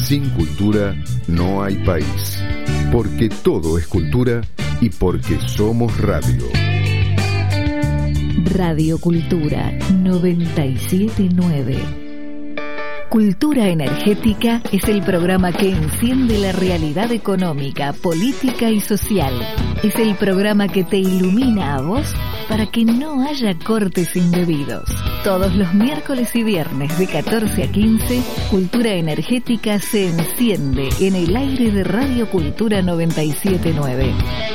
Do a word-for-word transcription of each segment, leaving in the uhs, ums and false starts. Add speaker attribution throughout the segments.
Speaker 1: Sin cultura no hay país. Porque todo es cultura y porque somos radio.
Speaker 2: Radio Cultura noventa y siete punto nueve. Cultura Energética es el programa que enciende la realidad económica, política y social. Es el programa que te ilumina a vos para que no haya cortes indebidos. Todos los miércoles y viernes de catorce a quince, Cultura Energética se enciende en el aire de Radio Cultura noventa y siete punto nueve.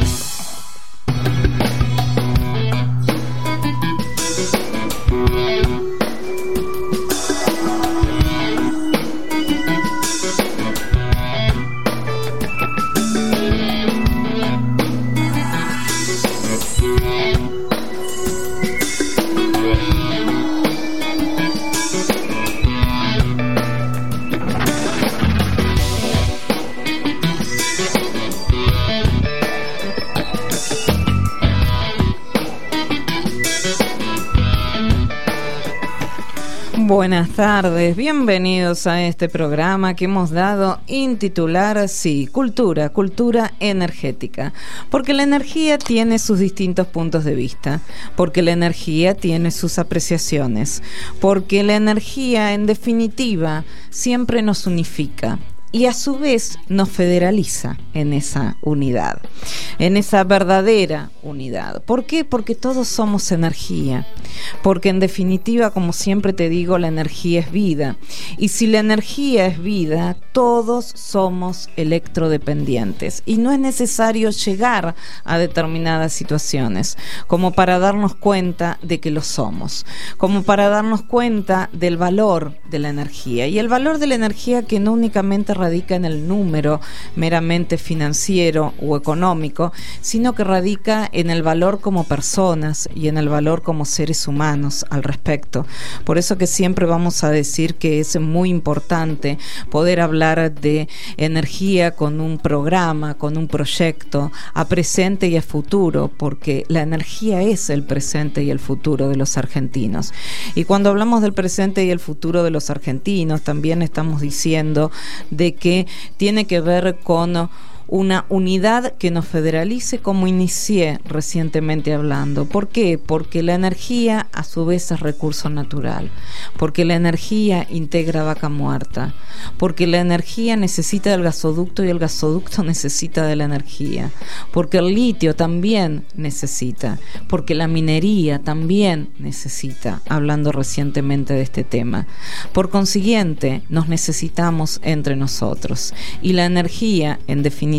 Speaker 3: Buenas tardes, bienvenidos a este programa que hemos dado en titular, sí, Cultura, Cultura Energética, porque la energía tiene sus distintos puntos de vista, porque la energía tiene sus apreciaciones, porque la energía, en definitiva, siempre nos unifica. Y a su vez nos federaliza en esa unidad, en esa verdadera unidad. ¿Por qué? Porque todos somos energía, porque en definitiva, como siempre te digo, la energía es vida. Y si la energía es vida, todos somos electrodependientes. Y no es necesario llegar a determinadas situaciones como para darnos cuenta de que lo somos, como para darnos cuenta del valor de la energía. Y el valor de la energía que no únicamente radica en el número meramente financiero o económico, sino que radica en el valor como personas y en el valor como seres humanos al respecto. Por eso que siempre vamos a decir que es muy importante poder hablar de energía con un programa, con un proyecto, a presente y a futuro, porque la energía es el presente y el futuro de los argentinos. Y cuando hablamos del presente y el futuro de los argentinos, también estamos diciendo de que tiene que ver con una unidad que nos federalice, como inicié recientemente hablando. ¿Por qué? Porque la energía a su vez es recurso natural, porque la energía integra vaca muerta, porque la energía necesita del gasoducto y el gasoducto necesita de la energía, porque el litio también necesita, porque la minería también necesita, hablando recientemente de este tema. Por consiguiente, nos necesitamos entre nosotros y la energía, en definitiva,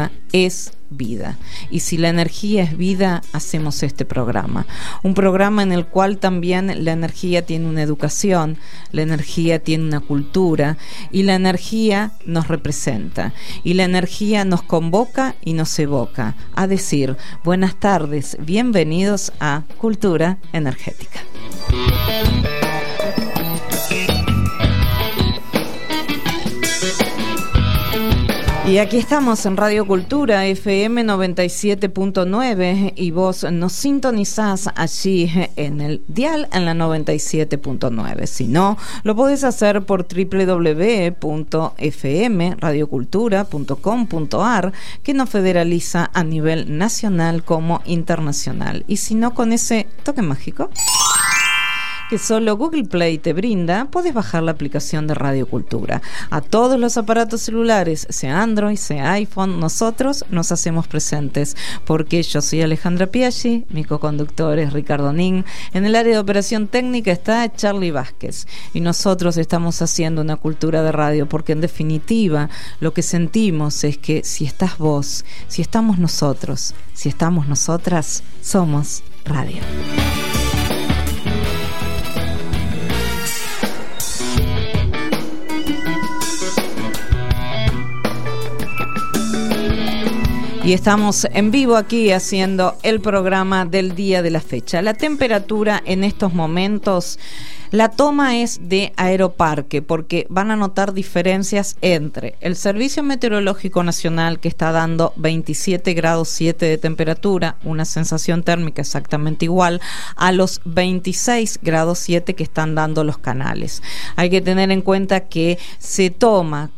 Speaker 3: es vida. Y si la energía es vida, hacemos este programa. Un programa en el cual también la energía tiene una educación, la energía tiene una cultura y la energía nos representa. Y la energía nos convoca y nos evoca a decir: buenas tardes, bienvenidos a Cultura Energética. Y aquí estamos en Radio Cultura F M noventa y siete punto nueve y vos nos sintonizás allí en el dial en la noventa y siete punto nueve. Si no, lo podés hacer por doble u doble u doble u punto f m radio cultura punto com punto a r, que nos federaliza a nivel nacional como internacional. Y si no, con ese toque mágico que solo Google Play te brinda, puedes bajar la aplicación de Radio Cultura. A todos los aparatos celulares, sea Android, sea iPhone, nosotros nos hacemos presentes, porque yo soy Alejandra Piaggi, mi coconductor es Ricardo Nin, en el área de operación técnica está Charlie Vázquez, y nosotros estamos haciendo una cultura de radio, porque en definitiva lo que sentimos es que si estás vos, si estamos nosotros, si estamos nosotras, somos radio. Y estamos en vivo aquí haciendo el programa del día de la fecha. La temperatura en estos momentos, la toma es de Aeroparque, porque van a notar diferencias entre el Servicio Meteorológico Nacional, que está dando veintisiete grados siete de temperatura, una sensación térmica exactamente igual a los veintiséis grados siete que están dando los canales. Hay que tener en cuenta que se toma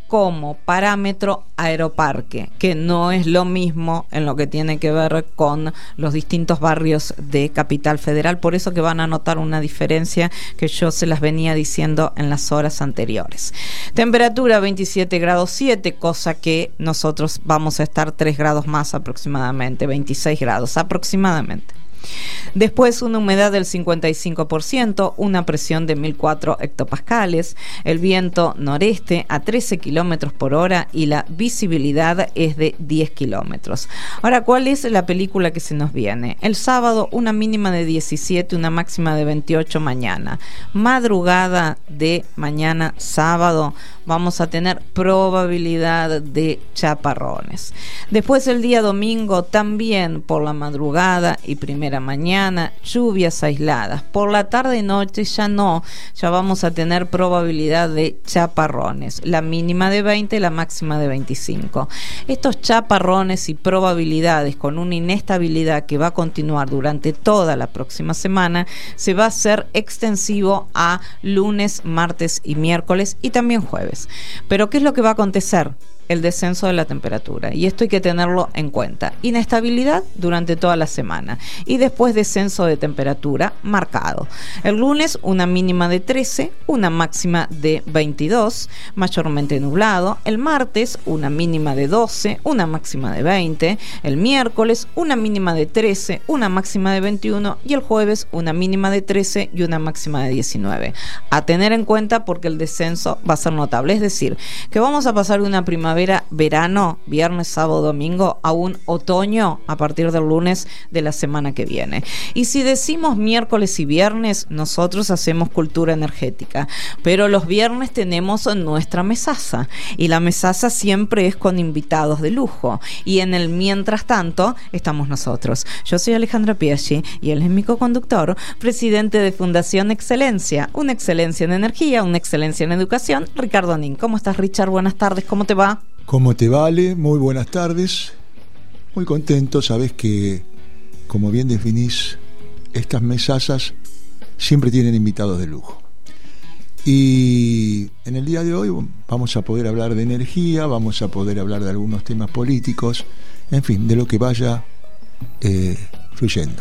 Speaker 3: como parámetro aeroparque, que no es lo mismo en lo que tiene que ver con los distintos barrios de Capital Federal, por eso que van a notar una diferencia que yo se las venía diciendo en las horas anteriores. Temperatura veintisiete grados siete, cosa que nosotros vamos a estar tres grados más aproximadamente, veintiséis grados aproximadamente. Después una humedad del cincuenta y cinco por ciento, una presión de mil cuatro hectopascales, el viento noreste a trece kilómetros por hora y la visibilidad es de diez kilómetros. Ahora, ¿cuál es la película que se nos viene? El sábado una mínima de diecisiete, una máxima de veintiocho mañana. Madrugada de mañana sábado vamos a tener probabilidad de chaparrones. Después el día domingo también por la madrugada y primera mañana lluvias aisladas. Por la tarde y noche ya no, ya vamos a tener probabilidad de chaparrones. La mínima de veinte, la máxima de veinticinco. Estos chaparrones y probabilidades con una inestabilidad que va a continuar durante toda la próxima semana se va a hacer extensivo a lunes, martes y miércoles y también jueves. Pero ¿qué es lo que va a acontecer? El descenso de la temperatura, y esto hay que tenerlo en cuenta. Inestabilidad durante toda la semana y después descenso de temperatura marcado. El lunes una mínima de trece, una máxima de veintidós, mayormente nublado. El martes una mínima de doce, una máxima de veinte. El miércoles una mínima de trece, una máxima de veintiuno y el jueves una mínima de trece y una máxima de diecinueve. A tener en cuenta porque el descenso va a ser notable, es decir, que vamos a pasar de una primavera verano, viernes, sábado, domingo, a un otoño a partir del lunes de la semana que viene. Y si decimos miércoles y viernes, nosotros hacemos cultura energética, pero los viernes tenemos nuestra mesaza, y la mesaza siempre es con invitados de lujo, y en el mientras tanto estamos nosotros. Yo soy Alejandra Piaggi y él es mi coconductor, presidente de Fundación Excelencia, una excelencia en energía, una excelencia en educación, Ricardo Nin. ¿Cómo estás, Richard? Buenas tardes, ¿cómo te va?
Speaker 4: ¿Cómo te vale? Muy buenas tardes. Muy contento, sabés que, como bien definís, estas mesazas siempre tienen invitados de lujo. Y en el día de hoy vamos a poder hablar de energía, vamos a poder hablar de algunos temas políticos, en fin, de lo que vaya eh, fluyendo.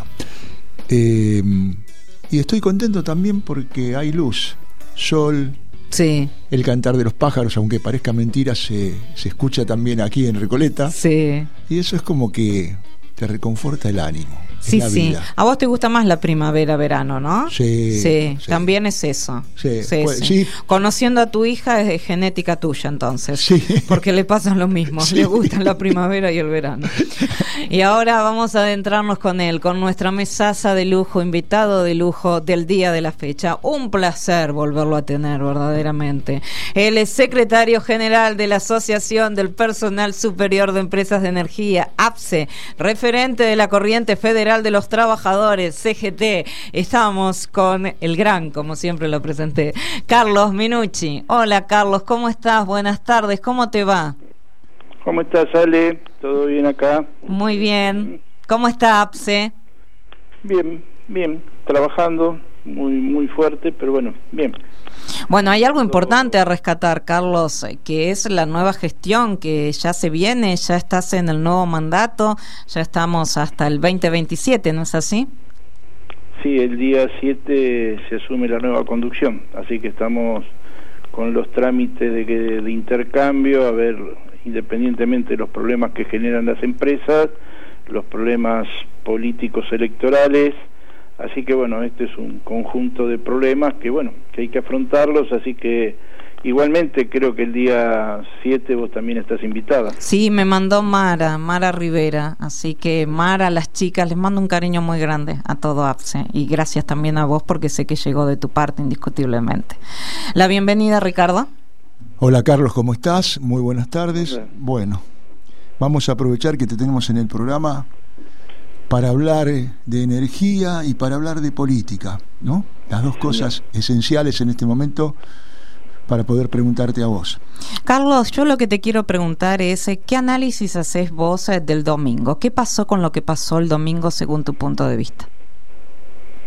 Speaker 4: Eh, y estoy contento también porque hay luz, sol.
Speaker 3: Sí.
Speaker 4: El cantar de los pájaros, aunque parezca mentira, se, se escucha también aquí en Recoleta.
Speaker 3: Sí.
Speaker 4: Y eso es como que te reconforta el ánimo.
Speaker 3: Sí, sí. Vida. A vos te gusta más la primavera, verano, ¿no?
Speaker 4: Sí.
Speaker 3: Sí,
Speaker 4: sí.
Speaker 3: También es eso.
Speaker 4: Sí.
Speaker 3: Sí,
Speaker 4: pues,
Speaker 3: sí.
Speaker 4: sí.
Speaker 3: Conociendo a tu hija es genética tuya, entonces.
Speaker 4: Sí.
Speaker 3: Porque le pasan lo mismo. Sí. Le gustan la primavera y el verano. Y ahora vamos a adentrarnos con él, con nuestra mesaza de lujo, invitado de lujo del día de la fecha. Un placer volverlo a tener, verdaderamente. Él es secretario general de la Asociación del Personal Superior de Empresas de Energía, APSE, referente de la Corriente Federal de los Trabajadores, C G T. Estamos con el gran, como siempre lo presenté, Carlos Minucci. Hola, Carlos, ¿cómo estás? Buenas tardes, ¿cómo te va?
Speaker 5: ¿Cómo estás, Ale? ¿Todo bien acá?
Speaker 3: Muy bien. ¿Cómo está APSE?
Speaker 5: Bien, bien, trabajando muy muy fuerte, pero bueno, bien.
Speaker 3: Bueno, hay algo importante a rescatar, Carlos, que es la nueva gestión que ya se viene, ya estás en el nuevo mandato, ya estamos hasta el veinte veintisiete, ¿no es así?
Speaker 5: Sí, el día siete se asume la nueva conducción, así que estamos con los trámites de, de intercambio, a ver, independientemente de los problemas que generan las empresas, los problemas políticos electorales. Así que bueno, este es un conjunto de problemas que bueno, que hay que afrontarlos, así que igualmente creo que el día siete vos también estás invitada.
Speaker 3: Sí, me mandó Mara, Mara Rivera, así que Mara, las chicas, les mando un cariño muy grande a todo APSE y gracias también a vos porque sé que llegó de tu parte indiscutiblemente. La bienvenida, Ricardo.
Speaker 4: Hola, Carlos, ¿cómo estás? Muy buenas tardes.
Speaker 5: Hola.
Speaker 4: Bueno, vamos a aprovechar que te tenemos en el programa para hablar de energía y para hablar de política, ¿no? Las dos cosas esenciales en este momento para poder preguntarte a vos.
Speaker 3: Carlos, yo lo que te quiero preguntar es, ¿qué análisis haces vos del domingo? ¿Qué pasó con lo que pasó el domingo según tu punto de vista?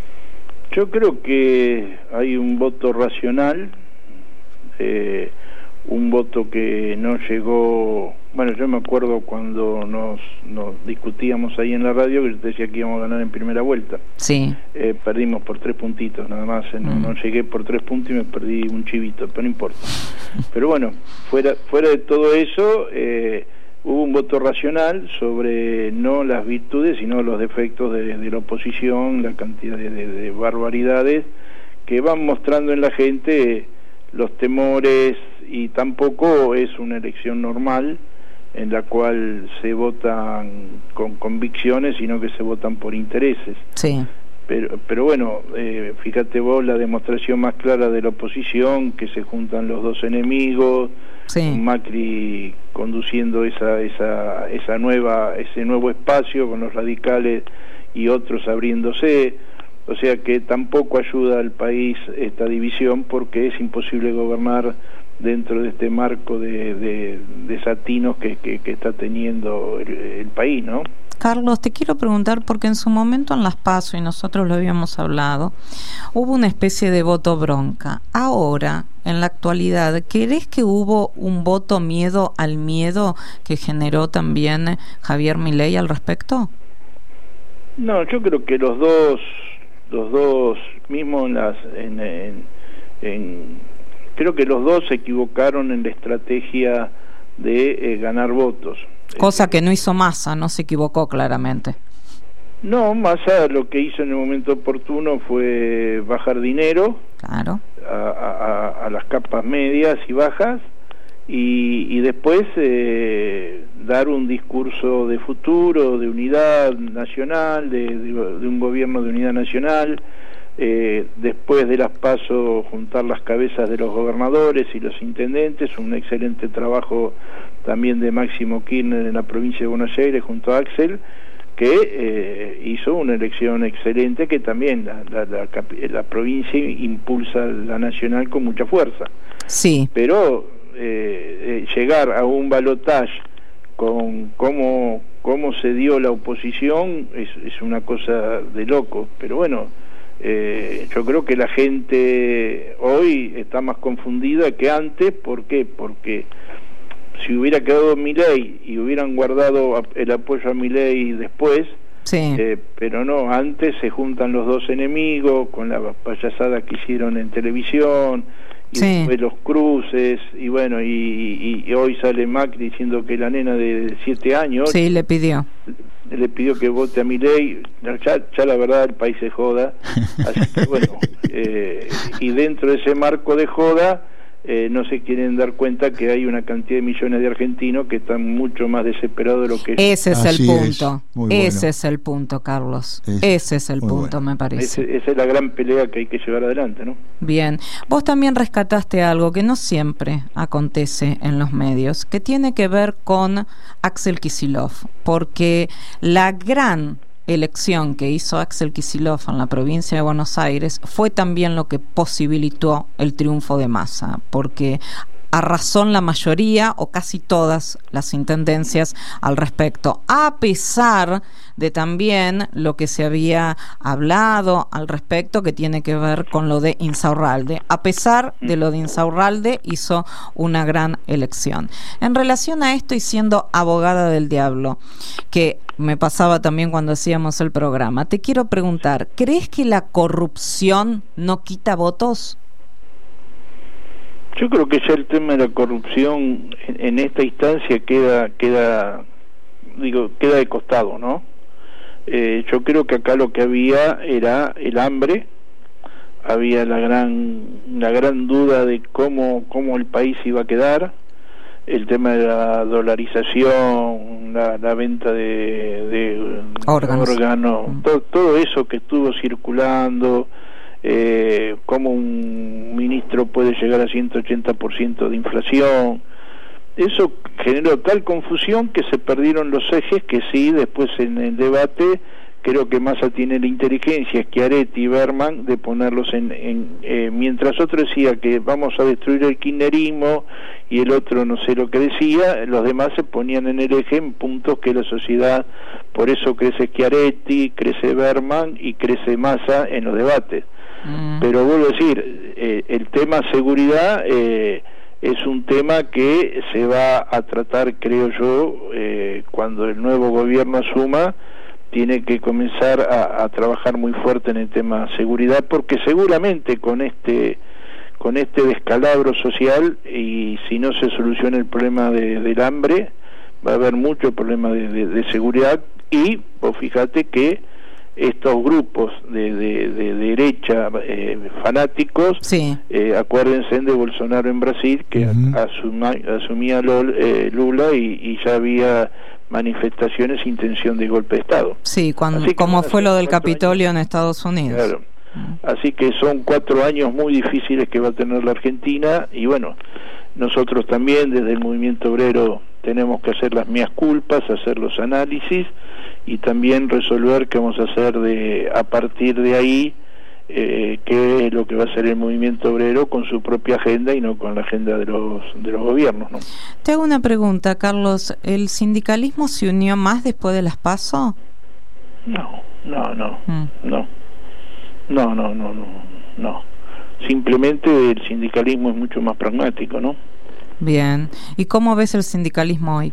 Speaker 5: Yo creo que hay un voto racional, eh, un voto que no llegó. Bueno, yo me acuerdo cuando nos, nos discutíamos ahí en la radio que yo te decía que íbamos a ganar en primera vuelta.
Speaker 3: Sí.
Speaker 5: Eh, perdimos por tres puntitos nada más, no, mm. no llegué por tres puntos y me perdí un chivito, pero no importa. Pero bueno, fuera, fuera de todo eso, eh, hubo un voto racional sobre no las virtudes, sino los defectos de, de la oposición, la cantidad de, de, de barbaridades que van mostrando en la gente los temores, y tampoco es una elección normal en la cual se votan con convicciones, sino que se votan por intereses.
Speaker 3: Sí.
Speaker 5: Pero, pero bueno, eh, fíjate vos la demostración más clara de la oposición, que se juntan los dos enemigos, sí. Macri conduciendo esa, esa, esa nueva, ese nuevo espacio con los radicales y otros abriéndose. O sea que tampoco ayuda al país esta división, porque es imposible gobernar dentro de este marco de, de, de satinos que, que, que está teniendo el, el país, ¿no?
Speaker 3: Carlos, te quiero preguntar, porque en su momento en las PASO, y nosotros lo habíamos hablado, hubo una especie de voto bronca. Ahora, en la actualidad, ¿crees que hubo un voto miedo al miedo que generó también Javier Milei al respecto?
Speaker 5: No, yo creo que los dos, los dos, mismo en las, en, en, en creo que los dos se equivocaron en la estrategia de eh, ganar votos.
Speaker 3: Cosa que no hizo Massa, no se equivocó claramente.
Speaker 5: No, Massa lo que hizo en el momento oportuno fue bajar dinero,
Speaker 3: claro,
Speaker 5: a, a, a las capas medias y bajas, y, y después eh, dar un discurso de futuro, de unidad nacional, de, de, de un gobierno de unidad nacional. Eh, después de las PASO, juntar las cabezas de los gobernadores y los intendentes, un excelente trabajo también de Máximo Kirchner en la provincia de Buenos Aires junto a Axel, que eh, hizo una elección excelente, que también la, la, la, la provincia impulsa la nacional con mucha fuerza.
Speaker 3: Sí.
Speaker 5: Pero eh, eh, llegar a un balotaje con cómo, cómo se dio la oposición es, es una cosa de loco, pero bueno, Eh, yo creo que la gente hoy está más confundida que antes. ¿Por qué? Porque si hubiera quedado Milei y hubieran guardado el apoyo a Milei después,
Speaker 3: sí.
Speaker 5: eh, pero no, antes se juntan los dos enemigos con la payasada que hicieron en televisión y
Speaker 3: sí.
Speaker 5: después los cruces, y bueno, y, y, y hoy sale Macri diciendo que la nena de siete años
Speaker 3: sí, le pidió
Speaker 5: le pidió que vote a Milei. Ya, ya la verdad el país se joda, así que bueno, eh, y dentro de ese marco de joda eh, no se quieren dar cuenta que hay una cantidad de millones de argentinos que están mucho más desesperados de lo que
Speaker 3: ese es
Speaker 4: Así
Speaker 3: el punto
Speaker 4: es. Muy
Speaker 3: ese
Speaker 4: bueno.
Speaker 3: es el punto, Carlos,
Speaker 4: es
Speaker 3: ese es el punto,
Speaker 4: bueno.
Speaker 3: me parece.
Speaker 5: Ese, esa es la gran pelea que hay que llevar adelante, ¿no?
Speaker 3: Bien, vos también rescataste algo que no siempre acontece en los medios, que tiene que ver con Axel Kicillof, porque la gran elección que hizo Axel Kicillof en la provincia de Buenos Aires fue también lo que posibilitó el triunfo de Massa, porque arrasó la mayoría o casi todas las intendencias al respecto, a pesar de también lo que se había hablado al respecto, que tiene que ver con lo de Insaurralde. A pesar de lo de Insaurralde, hizo una gran elección. En relación a esto, y siendo abogada del diablo, que me pasaba también cuando hacíamos el programa, te quiero preguntar, ¿crees que la corrupción no quita votos?
Speaker 5: Yo creo que ya el tema de la corrupción en, en esta instancia queda, queda, digo, queda de costado, ¿no? Eh, yo creo que acá lo que había era el hambre, había la gran, la gran duda de cómo, cómo el país iba a quedar, el tema de la dolarización, la, la venta de, de
Speaker 3: órganos,
Speaker 5: órgano, mm. todo, todo eso que estuvo circulando. Eh, cómo un ministro puede llegar a ciento ochenta por ciento de inflación. Eso generó tal confusión que se perdieron los ejes, que sí, después en el debate creo que Massa tiene la inteligencia, Schiaretti y Berman, de ponerlos en, en eh, mientras otro decía que vamos a destruir el kirchnerismo y el otro no sé lo que decía, los demás se ponían en el eje en puntos que la sociedad, por eso crece Schiaretti, crece Berman y crece Massa en los debates. Mm. Pero vuelvo a decir, eh, el tema seguridad, eh, es un tema que se va a tratar, creo yo, eh, cuando el nuevo gobierno asuma, tiene que comenzar a, a trabajar muy fuerte en el tema seguridad, porque seguramente con este con este descalabro social, y si no se soluciona el problema de, del hambre, va a haber mucho problema de, de, de seguridad. Y vos fíjate que estos grupos de, de, de derecha eh, fanáticos,
Speaker 3: sí.
Speaker 5: eh, acuérdense de Bolsonaro en Brasil, que uh-huh. asuma, asumía Lula, eh, Lula y, y ya había manifestaciones, intención de golpe de Estado.
Speaker 3: Sí, cuando, como fue lo del Capitolio años en Estados Unidos.
Speaker 5: Claro. Así que son cuatro años muy difíciles que va a tener la Argentina, y bueno, nosotros también desde el movimiento obrero tenemos que hacer las mías culpas, hacer los análisis y también resolver qué vamos a hacer de a partir de ahí, eh, qué es lo que va a hacer el movimiento obrero con su propia agenda y no con la agenda de los de los gobiernos, ¿no?
Speaker 3: Te hago una pregunta, Carlos, ¿el sindicalismo se unió más después de las PASO?
Speaker 5: No, no, no,
Speaker 3: mm.
Speaker 5: no. No, no, no, no, no. Simplemente el sindicalismo es mucho más pragmático, ¿no?
Speaker 3: Bien. ¿Y cómo ves el sindicalismo hoy?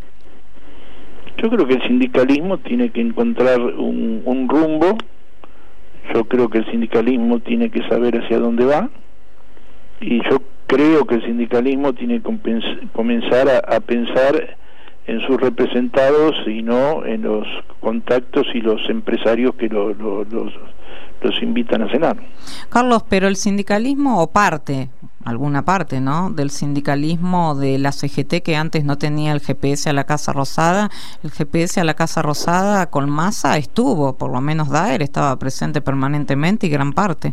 Speaker 5: Yo creo que el sindicalismo tiene que encontrar un, un rumbo. Yo creo que el sindicalismo tiene que saber hacia dónde va. Y yo creo que el sindicalismo tiene que comenzar a, a pensar en sus representados y no en los contactos y los empresarios que lo, lo, los... los invitan a cenar.
Speaker 3: Carlos, pero el sindicalismo, o parte, alguna parte, ¿no?, del sindicalismo de la C G T, que antes no tenía el G P S a la Casa Rosada, el G P S a la Casa Rosada con Massa estuvo, por lo menos Daer estaba presente permanentemente y gran parte.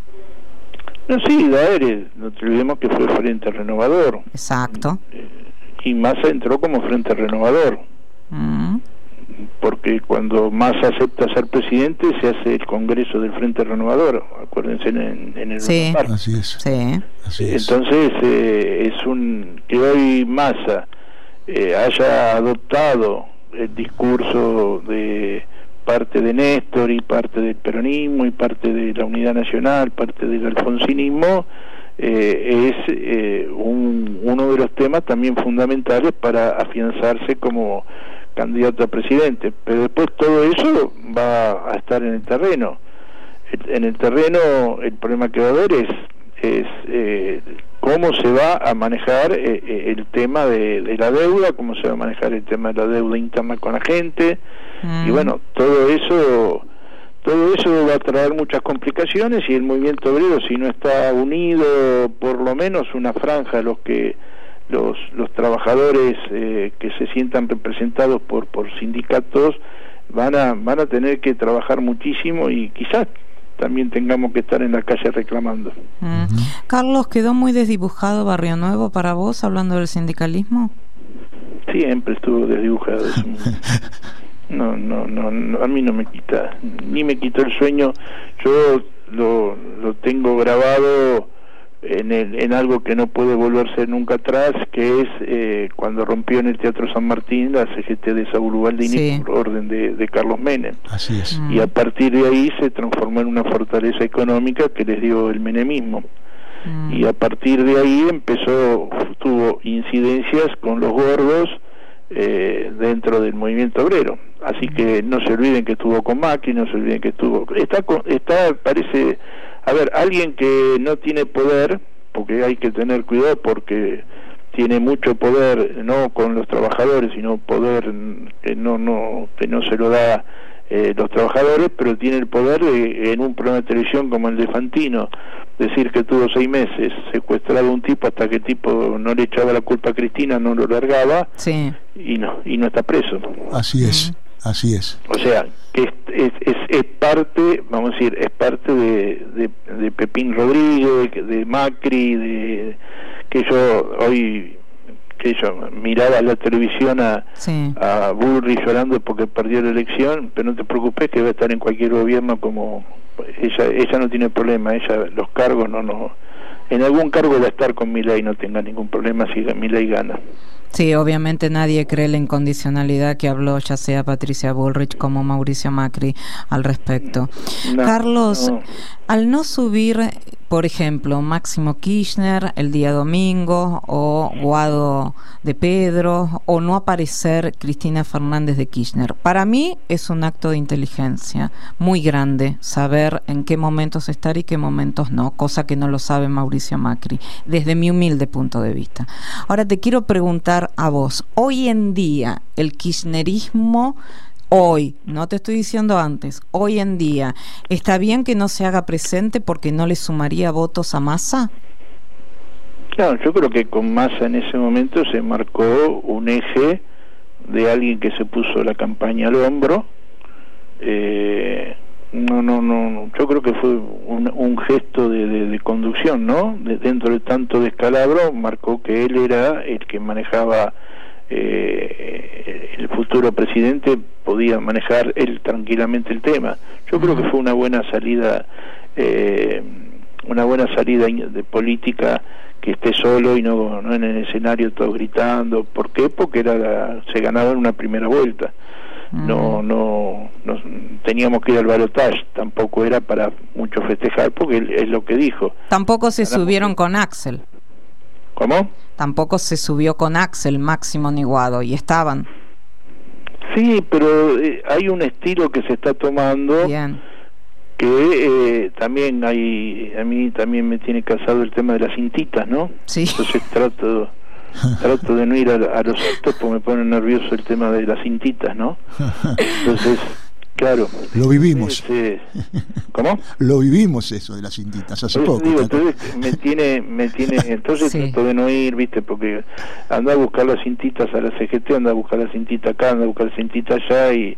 Speaker 5: No, sí, Daer, no te olvidemos que fue Frente Renovador.
Speaker 3: Exacto.
Speaker 5: Y Massa entró como Frente Renovador.
Speaker 3: Mm.
Speaker 5: Porque cuando Massa acepta ser presidente se hace el Congreso del Frente Renovador, acuérdense en, en el
Speaker 3: sí.
Speaker 4: Así es.
Speaker 3: Sí.
Speaker 4: Así es.
Speaker 5: Entonces eh, es un que hoy Massa eh, haya adoptado el discurso de parte de Néstor y parte del peronismo y parte de la Unidad Nacional, parte del alfonsinismo, eh, es eh, un, uno de los temas también fundamentales para afianzarse como candidato a presidente, pero después todo eso va a estar en el terreno. El, en el terreno el problema que va a haber es, es eh, cómo se va a manejar eh, el tema de, de la deuda, cómo se va a manejar el tema de la deuda interna con la gente, mm. y bueno, todo eso todo eso va a traer muchas complicaciones, y el movimiento obrero, si no está unido, por lo menos una franja, los que los los trabajadores eh, que se sientan representados por por sindicatos van a van a tener que trabajar muchísimo, y quizás también tengamos que estar en la calle reclamando.
Speaker 3: Mm. Uh-huh. Carlos, ¿quedó muy desdibujado Barrio Nuevo para vos, hablando del sindicalismo?
Speaker 5: Siempre estuvo desdibujado. No, no, no, no, a mí no me quita, ni me quitó el sueño. Yo lo lo tengo grabado En, el, en algo que no puede volverse nunca atrás, que es eh, cuando rompió en el Teatro San Martín la C G T de Saúl Ubaldini, sí. por orden de, de Carlos Menem.
Speaker 4: Así es.
Speaker 5: Mm. Y a partir de ahí se transformó en una fortaleza económica que les dio el menemismo. Mm. Y a partir de ahí empezó, tuvo incidencias con los gordos eh, dentro del movimiento obrero. Así que no se olviden que estuvo con Macri, no se olviden que estuvo... Está, está parece... A ver, alguien que no tiene poder, porque hay que tener cuidado porque tiene mucho poder, no con los trabajadores, sino poder que no no que no se lo da eh, los trabajadores, pero tiene el poder de, en un programa de televisión como el de Fantino, decir que tuvo seis meses secuestrado a un tipo hasta que el tipo no le echaba la culpa a Cristina, no lo largaba,
Speaker 3: sí.
Speaker 5: y no y no está preso.
Speaker 4: Así es. Mm. Así es.
Speaker 5: O sea, que es, es, es, es parte, vamos a decir, es parte de, de, de Pepín Rodríguez, de Macri, de que yo hoy, que yo miraba la televisión a, sí. a Bullrich llorando porque perdió la elección, pero no te preocupes que va a estar en cualquier gobierno, como ella ella no tiene problema, ella los cargos no no en algún cargo va a estar con Milei, no tenga ningún problema si Milei gana.
Speaker 3: Sí, obviamente nadie cree la incondicionalidad que habló ya sea Patricia Bullrich como Mauricio Macri al respecto. No, Carlos, no. Al no subir, por ejemplo, Máximo Kirchner el día domingo o Guado de Pedro o no aparecer Cristina Fernández de Kirchner, para mí es un acto de inteligencia muy grande saber en qué momentos estar y qué momentos no, cosa que no lo sabe Mauricio Macri, desde mi humilde punto de vista. Ahora te quiero preguntar a vos, hoy en día el kirchnerismo, hoy, no te estoy diciendo antes, hoy en día, ¿está bien que no se haga presente porque no le sumaría votos a Massa?
Speaker 5: Claro, yo creo que con Massa en ese momento se marcó un eje de alguien que se puso la campaña al hombro. Eh, no, no, no, yo creo que fue un, un gesto de, de, de conducción, ¿no? De, dentro de tanto descalabro, marcó que él era el que manejaba, eh, el futuro presidente podía manejar él tranquilamente el tema. Yo creo que fue una buena salida, eh, una buena salida de política, que esté solo y no, no en el escenario todos gritando. ¿Por qué? Porque era la, se ganaba en una primera vuelta. No, no, no teníamos que ir al balotaje, tampoco era para mucho festejar, porque él, es lo que dijo.
Speaker 3: Tampoco se subieron con Axel.
Speaker 5: ¿Cómo?
Speaker 3: Tampoco se subió con Axel, Máximo ni Guado, y estaban.
Speaker 5: Sí, pero eh, hay un estilo que se está tomando.
Speaker 3: Bien.
Speaker 5: Que eh, también hay, a mí también me tiene casado el tema de las cintitas, ¿no?
Speaker 3: Sí.
Speaker 5: Entonces trato trato de no ir a, a los actos porque me pone nervioso el tema de las cintitas, ¿no? Entonces, claro.
Speaker 4: Lo vivimos.
Speaker 5: Eh, ¿Cómo?
Speaker 4: Lo vivimos eso de las cintitas hace
Speaker 5: pues
Speaker 4: poco.
Speaker 5: Digo, entonces me tiene, me tiene, entonces sí. Trato de no ir, ¿viste? Porque anda a buscar las cintitas a la C G T, anda a buscar la cintita acá, anda a buscar la cintita allá y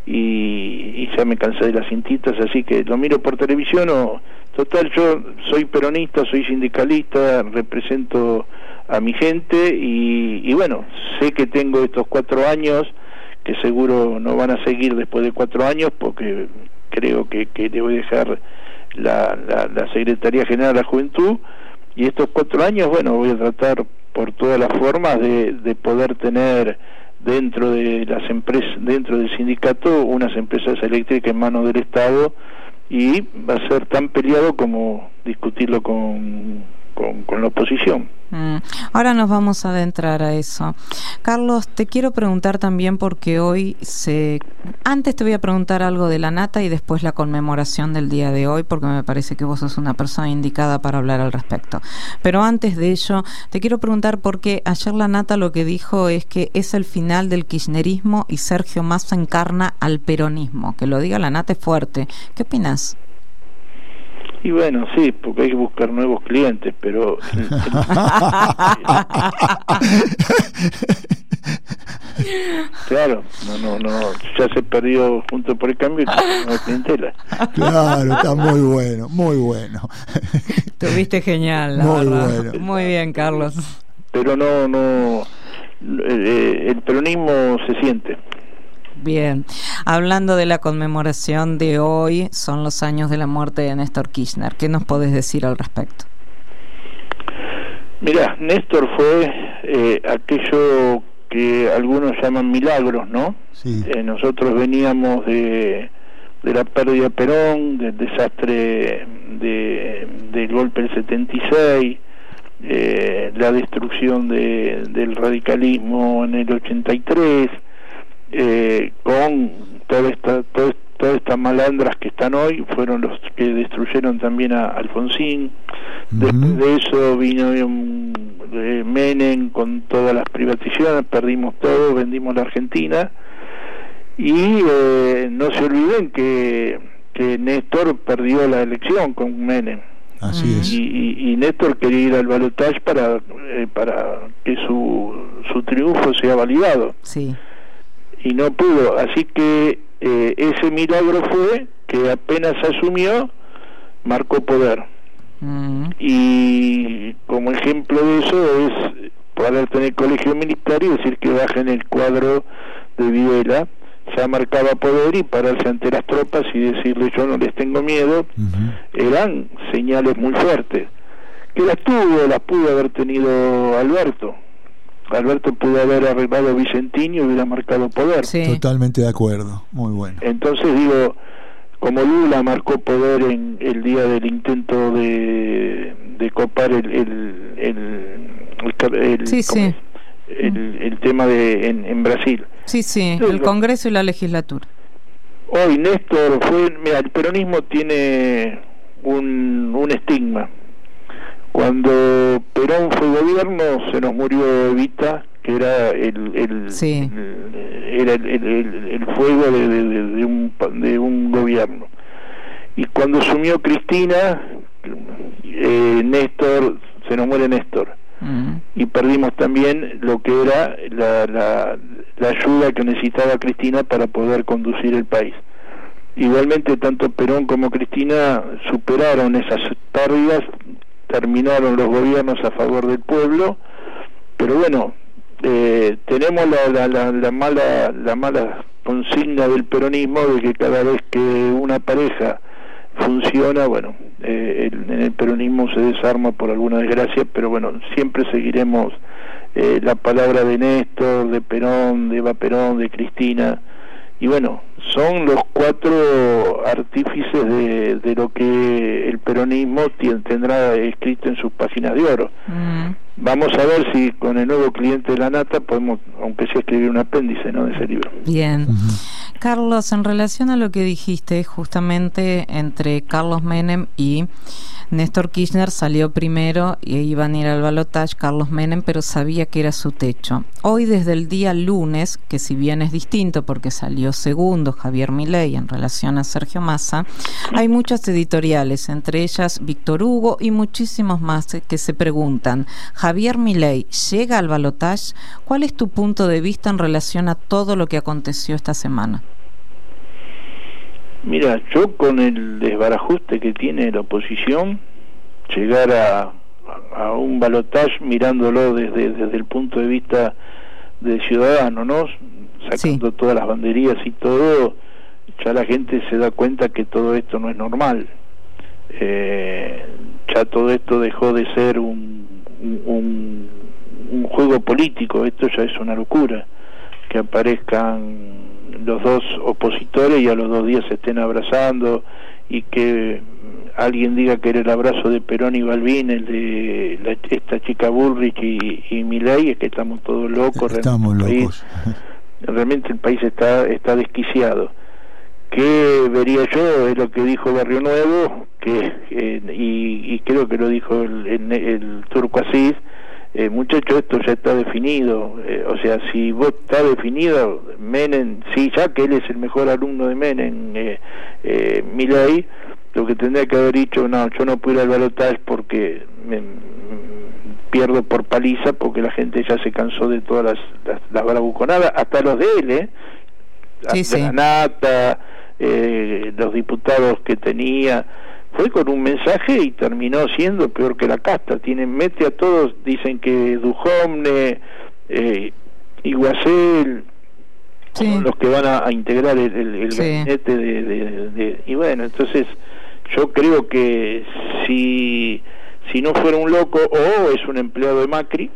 Speaker 5: Y, y ya me cansé de las cintitas, así que lo miro por televisión. O total, yo soy peronista, soy sindicalista, represento a mi gente y, y bueno, sé que tengo estos cuatro años que seguro no van a seguir después de cuatro años, porque creo que, que le voy a dejar la, la, la Secretaría General de la Juventud, y estos cuatro años, bueno, voy a tratar por todas las formas de, de poder tener dentro de las empresas, dentro del sindicato, unas empresas eléctricas en manos del Estado, y va a ser tan peleado como discutirlo con, con, con la oposición.
Speaker 3: Mm. Ahora nos vamos a adentrar a eso. Carlos, te quiero preguntar también porque hoy se... Antes te voy a preguntar algo de la Nata y después la conmemoración del día de hoy, porque me parece que vos sos una persona indicada para hablar al respecto. Pero antes de ello, te quiero preguntar porque ayer la Nata lo que dijo es que es el final del kirchnerismo y Sergio Massa encarna al peronismo. Que lo diga la Nata es fuerte. ¿Qué opinás?
Speaker 5: Y bueno, sí, porque hay que buscar nuevos clientes, pero... Claro, no, no, no, ya se perdió Juntos por el Cambio y no hay clientela.
Speaker 4: Claro, está muy bueno, muy bueno.
Speaker 3: Tuviste genial, la
Speaker 4: muy
Speaker 3: verdad.
Speaker 4: Bueno.
Speaker 3: Muy bien, Carlos.
Speaker 5: Pero no, no, eh, el peronismo se siente.
Speaker 3: Bien, hablando de la conmemoración de hoy, son los años de la muerte de Néstor Kirchner. ¿Qué nos podés decir al respecto?
Speaker 5: Mirá, Néstor fue eh, aquello que algunos llaman milagros, ¿no?
Speaker 4: Sí.
Speaker 5: Eh, nosotros veníamos de, de la pérdida de Perón, del desastre de, del golpe del setenta y seis, eh, la destrucción de, del radicalismo en el ochenta y tres, Eh, con toda esta, toda, todas estas malandras que están hoy, fueron los que destruyeron también a Alfonsín. Uh-huh. Después de eso vino un, eh, Menem con todas las privatizaciones, perdimos todo, vendimos la Argentina, y eh, no se olviden que, que Néstor perdió la elección con Menem.
Speaker 4: Así uh-huh. es.
Speaker 5: Y, y, y Néstor quería ir al balotaje para, eh, para que su, su triunfo sea validado.
Speaker 3: Sí.
Speaker 5: Y no pudo, así que eh, ese milagro fue que apenas asumió, marcó poder. Mm. Y como ejemplo de eso es poder tener colegio militar y decir que bajen el cuadro de Videla, ya marcaba poder, y pararse ante las tropas y decirle yo no les tengo miedo, uh-huh. eran señales muy fuertes, que las tuvo, las pudo haber tenido Alberto. Alberto pudo haber arreglado Vicentín y hubiera marcado poder.
Speaker 3: Sí.
Speaker 4: Totalmente de acuerdo, muy bueno.
Speaker 5: Entonces digo, como Lula marcó poder en el día del intento de, de copar el el el, el, el,
Speaker 3: sí, sí.
Speaker 5: el, el tema de en, en Brasil.
Speaker 3: Sí, sí,
Speaker 5: Entonces,
Speaker 3: el Congreso y la legislatura.
Speaker 5: Hoy Néstor fue, mira, el peronismo tiene un, un estigma. Cuando Perón fue gobierno se nos murió Evita, que era el, el,
Speaker 3: sí.
Speaker 5: el era el, el, el, el fuego de, de, de, un, de un gobierno. Y cuando asumió Cristina, eh, Néstor, se nos muere Néstor. Mm. Y perdimos también lo que era la, la, la ayuda que necesitaba Cristina para poder conducir el país. Igualmente, tanto Perón como Cristina superaron esas pérdidas, terminaron los gobiernos a favor del pueblo, pero bueno, eh, tenemos la, la, la, la mala la mala consigna del peronismo de que cada vez que una pareja funciona, bueno, eh, el, en el peronismo se desarma por alguna desgracia, pero bueno, siempre seguiremos eh, la palabra de Néstor, de Perón, de Eva Perón, de Cristina, y bueno, son los cuatro artífices de, de lo que el peronismo tendrá escrito en sus páginas de oro. Mm. Vamos a ver si con el nuevo cliente de la nata podemos, aunque sea, escribir un apéndice, ¿no?, de ese libro.
Speaker 3: Bien. Uh-huh. Carlos, en relación a lo que dijiste, justamente entre Carlos Menem y Néstor Kirchner, salió primero y iban a ir al balotaje Carlos Menem, pero sabía que era su techo. Hoy, desde el día lunes, que si bien es distinto porque salió segundo Javier Milei en relación a Sergio Massa, hay muchas editoriales, entre ellas Víctor Hugo y muchísimos más, que se preguntan: Javier Milei llega al balotaje. ¿Cuál es tu punto de vista en relación a todo lo que aconteció esta semana?
Speaker 5: Mira, yo con el desbarajuste que tiene la oposición, llegar a, a un balotaje mirándolo desde, desde el punto de vista de ciudadano, ¿no?, sacando sí. todas las banderías y todo, ya la gente se da cuenta que todo esto no es normal. Eh, ya todo esto dejó de ser un, un, un juego político, esto ya es una locura, que aparezcan los dos opositores y a los dos días se estén abrazando, y que alguien diga que era el abrazo de Perón y Balbín, el de la, esta chica Bullrich y, y Milei, es que estamos todos locos.
Speaker 4: Estamos
Speaker 5: realmente
Speaker 4: locos.
Speaker 5: El país, realmente el país está está desquiciado. ¿Qué vería yo? Es lo que dijo Barrio Nuevo, que eh, y, y creo que lo dijo el, el, el Turco Asís. Eh, muchacho, esto ya está definido, eh, o sea, si vos está definido, Menem, sí, ya que él es el mejor alumno de Menem, eh, eh, Milei, lo que tendría que haber dicho: no, yo no puedo ir al balotaje porque me, me pierdo por paliza, porque la gente ya se cansó de todas las, las, las bravuconadas, hasta los de él, eh,
Speaker 3: sí, sí.
Speaker 5: la nata, eh, los diputados que tenía. Fue con un mensaje y terminó siendo peor que la casta. Tienen, mete a todos, dicen que Dujovne, eh, Iguacel, sí. son los que van a, a integrar el, el, el sí. gabinete de, de, de... Y bueno, entonces yo creo que si, si no fuera un loco, o es un empleado de Macri,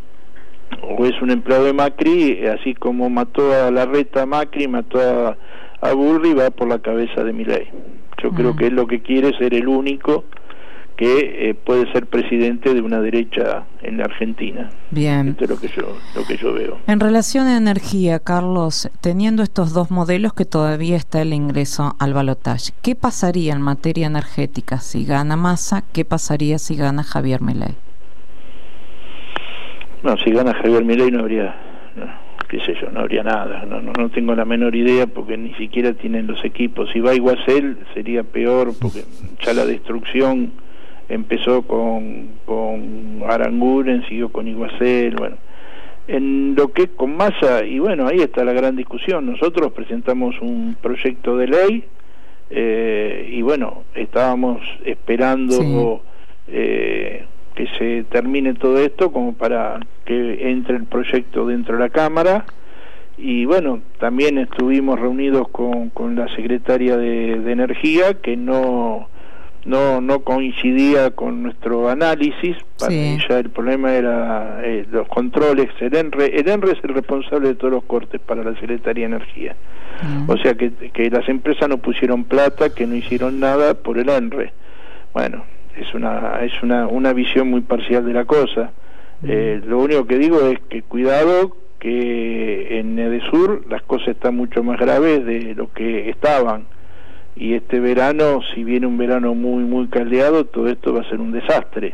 Speaker 5: o es un empleado de Macri, así como mató a Larreta Macri, mató a, a Burri, va por la cabeza de Milei. Yo mm. creo que él lo que quiere es ser el único que eh, puede ser presidente de una derecha en la Argentina.
Speaker 3: Bien.
Speaker 5: Esto es lo que yo, lo que yo veo.
Speaker 3: En relación a energía, Carlos, teniendo estos dos modelos que todavía está el ingreso al balotaje, ¿qué pasaría en materia energética si gana Massa? ¿Qué pasaría si gana Javier Milei?
Speaker 5: No, si gana Javier Milei no habría... No. qué sé yo, no habría nada, no, no, no tengo la menor idea, porque ni siquiera tienen los equipos. Si va Iguacel sería peor, porque ya la destrucción empezó con, con Aranguren, siguió con Iguacel. Bueno, en lo que es con Massa, y bueno, ahí está la gran discusión. Nosotros presentamos un proyecto de ley, eh, y bueno, estábamos esperando sí. eh, que se termine todo esto como para que entre el proyecto dentro de la Cámara. Y bueno, también estuvimos reunidos con, con la secretaria de, de Energía, que no no no coincidía con nuestro análisis. Para
Speaker 3: Sí.
Speaker 5: ya el problema era eh, los controles. El ENRE, el ENRE es el responsable de todos los cortes para la Secretaría de Energía.
Speaker 3: Mm.
Speaker 5: O sea que, que las empresas no pusieron plata, que no hicieron nada por el ENRE. Bueno, es una es una, una visión muy parcial de la cosa. Eh, lo único que digo es que cuidado, que en Edesur las cosas están mucho más graves de lo que estaban, y este verano, si viene un verano muy muy caldeado, todo esto va a ser un desastre,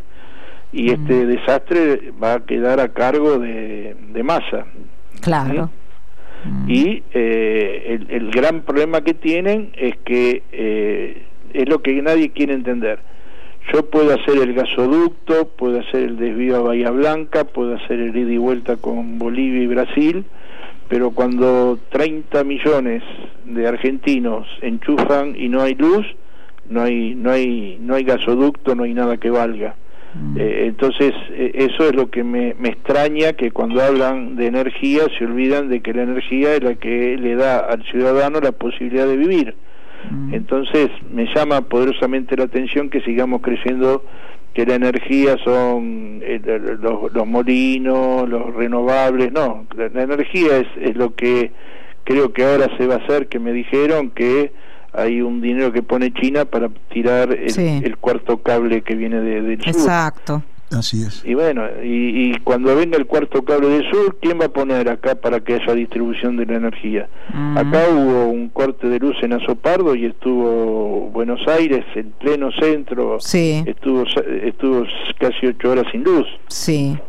Speaker 5: y
Speaker 3: Mm.
Speaker 5: este desastre va a quedar a cargo de, de Massa.
Speaker 3: Claro.
Speaker 5: ¿Mm?
Speaker 3: Mm.
Speaker 5: Y eh, el, el gran problema que tienen es que eh, es lo que nadie quiere entender. Yo puedo hacer el gasoducto, puedo hacer el desvío a Bahía Blanca, puedo hacer el ida y vuelta con Bolivia y Brasil, pero cuando treinta millones de argentinos enchufan y no hay luz, no hay no hay no hay gasoducto, no hay nada que valga.
Speaker 3: Mm.
Speaker 5: Eh, entonces eh, eso es lo que me, me extraña, que cuando hablan de energía se olvidan de que la energía es la que le da al ciudadano la posibilidad de vivir.
Speaker 3: Mm.
Speaker 5: Entonces me llama poderosamente la atención que sigamos creyendo que la energía son eh, los, los molinos, los renovables. No, la, la energía es, es lo que creo que ahora se va a hacer, que me dijeron que hay un dinero que pone China para tirar el,
Speaker 3: Sí.
Speaker 5: el cuarto cable que viene de, del sur.
Speaker 3: Exacto.
Speaker 4: Así es.
Speaker 5: Y bueno, y, y cuando venga el cuarto cable del sur, ¿quién va a poner acá para que haya distribución de la energía?
Speaker 3: Mm.
Speaker 5: Acá hubo un corte de luz en Azopardo y estuvo Buenos Aires, en pleno centro,
Speaker 3: Sí.
Speaker 5: estuvo estuvo casi ocho horas sin luz,
Speaker 3: Sí.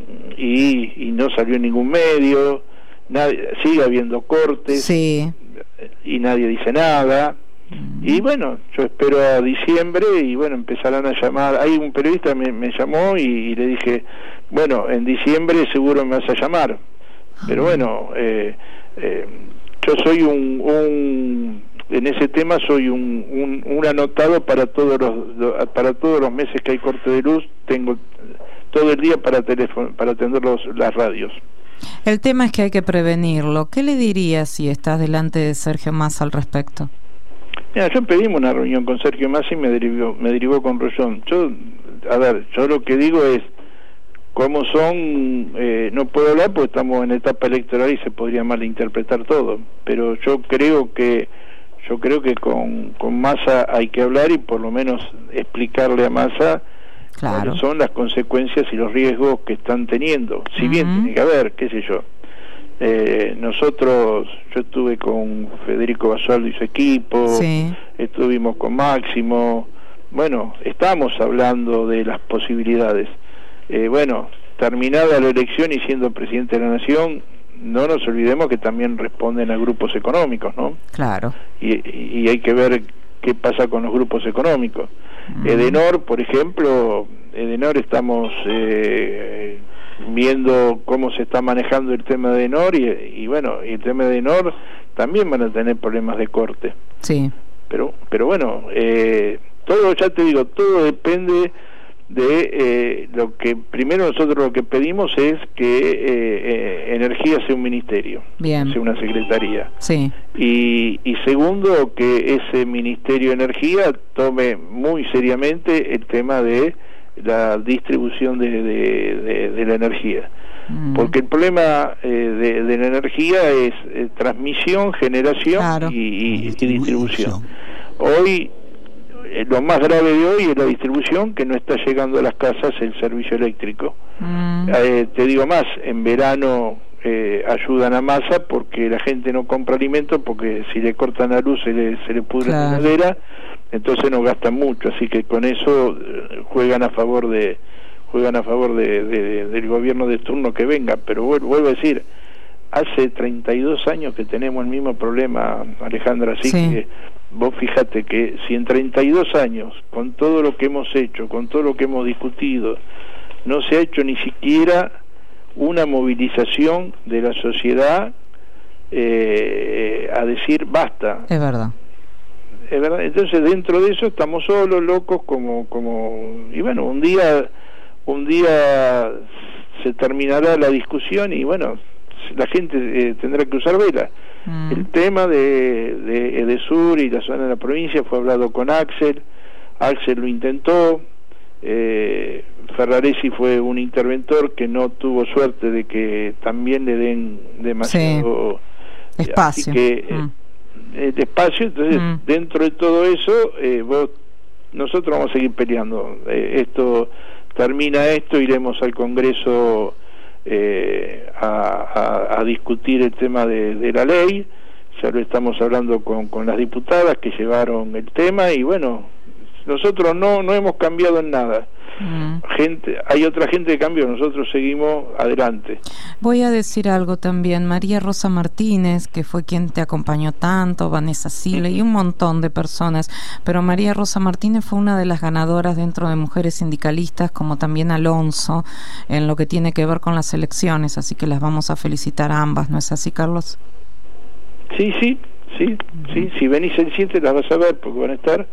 Speaker 5: y, y no salió en ningún medio, nadie, sigue habiendo cortes,
Speaker 3: Sí.
Speaker 5: y nadie dice nada. Y bueno, yo espero a diciembre y bueno, empezarán a llamar. Hay un periodista me, me llamó y, y le dije, bueno, en diciembre seguro me vas a llamar. Pero bueno, eh, eh, yo soy un, un en ese tema soy un, un, un anotado para todos los para todos los meses que hay corte de luz. Tengo todo el día para teléfono, para atender los, las radios.
Speaker 3: El tema es que hay que prevenirlo. ¿Qué le dirías si estás delante de Sergio Massa al respecto?
Speaker 5: Mira, yo pedimos una reunión con Sergio Massa y me derivó, me derivó con Rollón. Yo, a ver, yo lo que digo es, cómo son, eh, no puedo hablar porque estamos en etapa electoral y se podría malinterpretar todo, pero yo creo que, yo creo que con, con Massa hay que hablar y por lo menos explicarle a Massa
Speaker 3: Claro.
Speaker 5: cuáles son las consecuencias y los riesgos que están teniendo. Si bien
Speaker 3: Ujú.
Speaker 5: tiene que haber, qué sé yo. Eh, nosotros, yo estuve con Federico Basualdo y su equipo,
Speaker 3: Sí.
Speaker 5: estuvimos con Máximo, bueno, estamos hablando de las posibilidades. Eh, bueno, terminada la elección y siendo presidente de la Nación, no nos olvidemos que también responden a grupos económicos, ¿no?
Speaker 3: Claro.
Speaker 5: Y, y hay que ver qué pasa con los grupos económicos.
Speaker 3: Mm.
Speaker 5: Edenor, por ejemplo, Edenor estamos eh, viendo cómo se está manejando el tema de Edenor y, y bueno, y el tema de Edenor también van a tener problemas de corte.
Speaker 3: Sí.
Speaker 5: Pero pero bueno, eh, todo, ya te digo, todo depende de eh, lo que primero nosotros lo que pedimos es que eh, eh, energía sea un ministerio,
Speaker 3: Bien.
Speaker 5: sea una secretaría.
Speaker 3: Sí.
Speaker 5: Y, y segundo, que ese Ministerio de Energía tome muy seriamente el tema de la distribución de, de, de, de la energía.
Speaker 3: Mm.
Speaker 5: Porque el problema eh, de, de la energía es eh, transmisión, generación
Speaker 3: Claro.
Speaker 5: y, y, y distribución. Hoy, eh, lo más grave de hoy es la distribución, que no está llegando a las casas el servicio eléctrico.
Speaker 3: Mm.
Speaker 5: Eh, te digo más, en verano eh, ayudan a Massa porque la gente no compra alimentos, porque si le cortan la luz se le, se le pudre
Speaker 3: Claro.
Speaker 5: la heladera, entonces no gastan mucho, así que con eso eh, juegan a favor de juegan a favor de, de, de, del gobierno de turno que venga. Pero vuelvo, vuelvo a decir, hace treinta y dos años que tenemos el mismo problema, Alejandra, así
Speaker 3: Sí.
Speaker 5: que vos fíjate que si en treinta y dos años, con todo lo que hemos hecho, con todo lo que hemos discutido, no se ha hecho ni siquiera una movilización de la sociedad eh, a decir basta.
Speaker 3: Es verdad.
Speaker 5: Es verdad. Entonces dentro de eso estamos solos, locos, como como y bueno, un día un día se terminará la discusión y bueno, la gente eh, tendrá que usar vela.
Speaker 3: Mm.
Speaker 5: El tema de, de Edesur y la zona de la provincia fue hablado con Axel. Axel lo intentó, eh, Ferraresi fue un interventor que no tuvo suerte de que también le den demasiado
Speaker 3: sí. espacio.
Speaker 5: Así que, mm. eh, el espacio, entonces mm. dentro de todo eso, eh, vos, nosotros vamos a seguir peleando. Eh, esto termina esto, iremos al Congreso eh, a, a, a discutir el tema de, de la ley. Ya lo estamos hablando con, con las diputadas que llevaron el tema y bueno, nosotros no no hemos cambiado en nada. Mm. Gente, hay otra gente que cambió, nosotros seguimos adelante.
Speaker 3: Voy a decir algo también. María Rosa Martínez, que fue quien te acompañó tanto, Vanessa Sile y un montón de personas, pero María Rosa Martínez fue una de las ganadoras dentro de Mujeres Sindicalistas, como también Alonso, en lo que tiene que ver con las elecciones, así que las vamos a felicitar a ambas, ¿no es así, Carlos?
Speaker 5: Sí, sí, sí, sí, si venís el siete las vas a ver porque van a estar,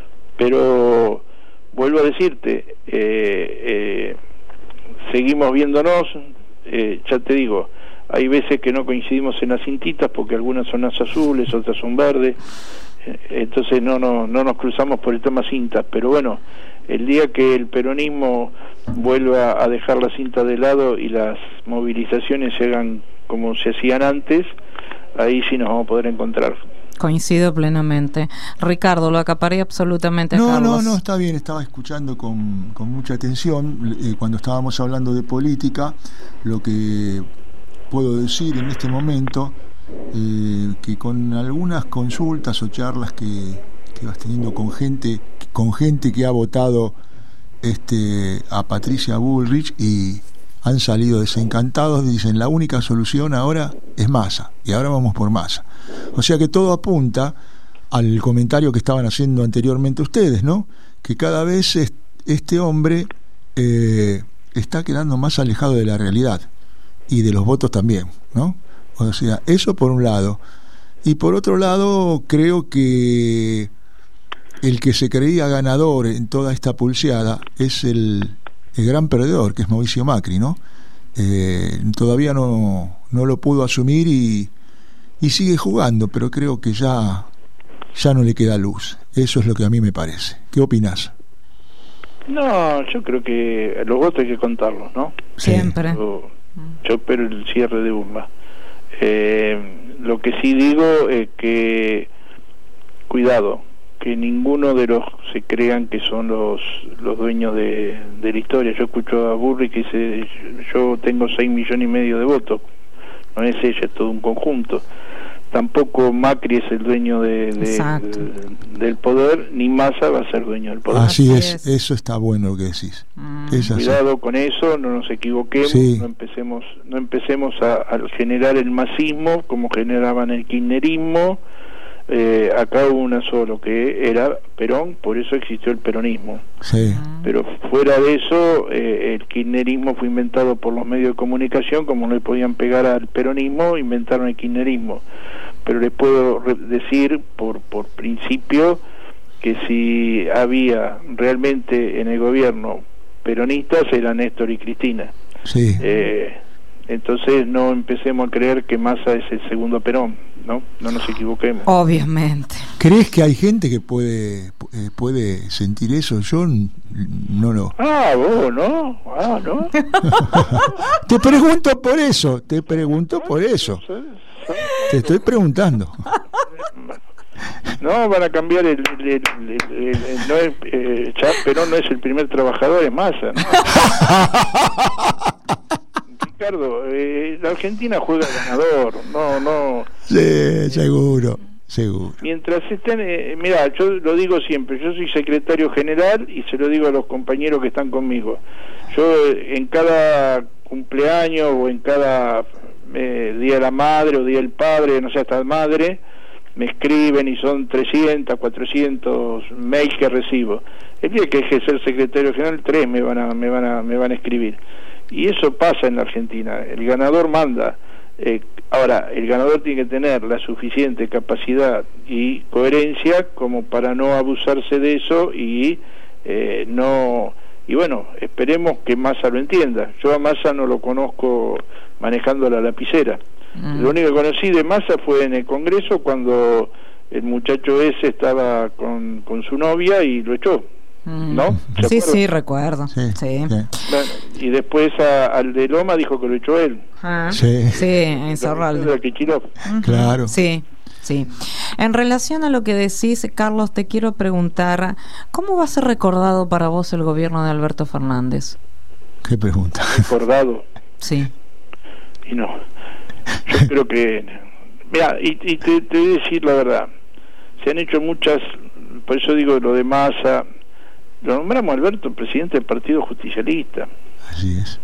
Speaker 5: pero vuelvo a decirte, eh, eh, seguimos viéndonos, eh, ya te digo, hay veces que no coincidimos en las cintitas porque algunas son las azules, otras son verdes, eh, entonces no, no, no nos cruzamos por el tema cintas, pero bueno, el día que el peronismo vuelva a dejar la cinta de lado y las movilizaciones se hagan como se hacían antes, ahí sí nos vamos a poder encontrar.
Speaker 3: Coincido plenamente. Ricardo, lo acaparé absolutamente a
Speaker 4: no,
Speaker 3: Carlos.
Speaker 4: No, no, está bien, estaba escuchando con, con mucha atención eh, cuando estábamos hablando de política. Lo que puedo decir en este momento, eh, que con algunas consultas o charlas que, que vas teniendo con gente, con gente que ha votado este a Patricia Bullrich y han salido desencantados, dicen la única solución ahora es Massa, y ahora vamos por Massa. O sea que todo apunta al comentario que estaban haciendo anteriormente ustedes, ¿no? Que cada vez es, este hombre eh, está quedando más alejado de la realidad y de los votos también, ¿no? O sea, eso por un lado. Y por otro lado, creo que el que se creía ganador en toda esta pulseada es el... el gran perdedor, que es Mauricio Macri, ¿no? Eh, todavía no, no lo pudo asumir y, y sigue jugando, pero creo que ya, ya no le queda luz. Eso es lo que a mí me parece. ¿Qué opinás?
Speaker 5: No, yo creo que los votos hay que contarlos, ¿no?
Speaker 3: Siempre.
Speaker 5: Yo, yo espero el cierre de URMA. Eh, lo que sí digo es que, cuidado, que ninguno de los se crean que son los los dueños de, de la historia. Yo escucho a Burri que dice, yo tengo seis millones y medio de votos. No es ella, es todo un conjunto. Tampoco Macri es el dueño de, de, de, del poder, ni Massa va a ser dueño del poder.
Speaker 4: Así es, eso está bueno lo que decís.
Speaker 3: Mm.
Speaker 4: Es así.
Speaker 5: Cuidado con eso, no nos equivoquemos,
Speaker 4: sí.
Speaker 5: no empecemos, no empecemos a, a generar el masismo como generaban el kirchnerismo. Eh, acá hubo una solo que era Perón, por eso existió el peronismo.
Speaker 4: Sí.
Speaker 5: Pero fuera de eso, eh, el kirchnerismo fue inventado por los medios de comunicación, como no le podían pegar al peronismo, inventaron el kirchnerismo. Pero les puedo decir por, por principio que si había realmente en el gobierno peronistas, era Néstor y Cristina.
Speaker 4: Sí.
Speaker 5: Eh, entonces no empecemos a creer que Massa es el segundo Perón, ¿no? No nos equivoquemos.
Speaker 3: Obviamente.
Speaker 4: ¿Crees que hay gente que puede eh, puede sentir eso? Yo n- no lo...
Speaker 5: Ah, vos, ¿no? Ah, ¿no?
Speaker 4: Te pregunto por eso, te pregunto por eso. Te estoy preguntando.
Speaker 5: No, van a cambiar el... el, el, el, el- el- no es, eh, ya Perón no es el primer trabajador, es Massa, ¿no? Ricardo, eh, la Argentina juega ganador, no, no...
Speaker 4: Sí, seguro, seguro.
Speaker 5: Mientras estén, eh, mira, yo lo digo siempre, yo soy secretario general y se lo digo a los compañeros que están conmigo. Yo eh, en cada cumpleaños o en cada eh, Día de la Madre o Día del Padre, no sé, hasta madre, me escriben y son trescientos, cuatrocientos mails que recibo. El día que deje de ser secretario general, tres me van a, me van a, me van a escribir. Y eso pasa en la Argentina, el ganador manda. Eh, ahora, el ganador tiene que tener la suficiente capacidad y coherencia como para no abusarse de eso y eh, no... Y bueno, esperemos que Massa lo entienda. Yo a Massa no lo conozco manejando la lapicera. Mm. Lo único que conocí de Massa fue en el Congreso cuando el muchacho ese estaba con, con su novia y lo echó. ¿no?
Speaker 3: Sí, sí, recuerdo.
Speaker 4: Sí,
Speaker 3: sí.
Speaker 4: sí.
Speaker 5: Bueno, y después a, al de Loma dijo que lo echó él.
Speaker 3: Ah,
Speaker 4: Sí.
Speaker 3: sí, en
Speaker 5: De
Speaker 3: Zorralde.
Speaker 5: la Kichilov.
Speaker 3: Ujú.
Speaker 4: Claro.
Speaker 3: Sí, sí. En relación a lo que decís, Carlos, te quiero preguntar, ¿cómo va a ser recordado para vos el gobierno de Alberto Fernández?
Speaker 4: Qué pregunta.
Speaker 5: Recordado.
Speaker 3: Sí.
Speaker 5: Y no. Yo creo que... Mira, y, y te, te voy a decir la verdad. Se han hecho muchas... Por eso digo lo de Massa. Lo nombramos a Alberto presidente del Partido Justicialista.
Speaker 4: Así es.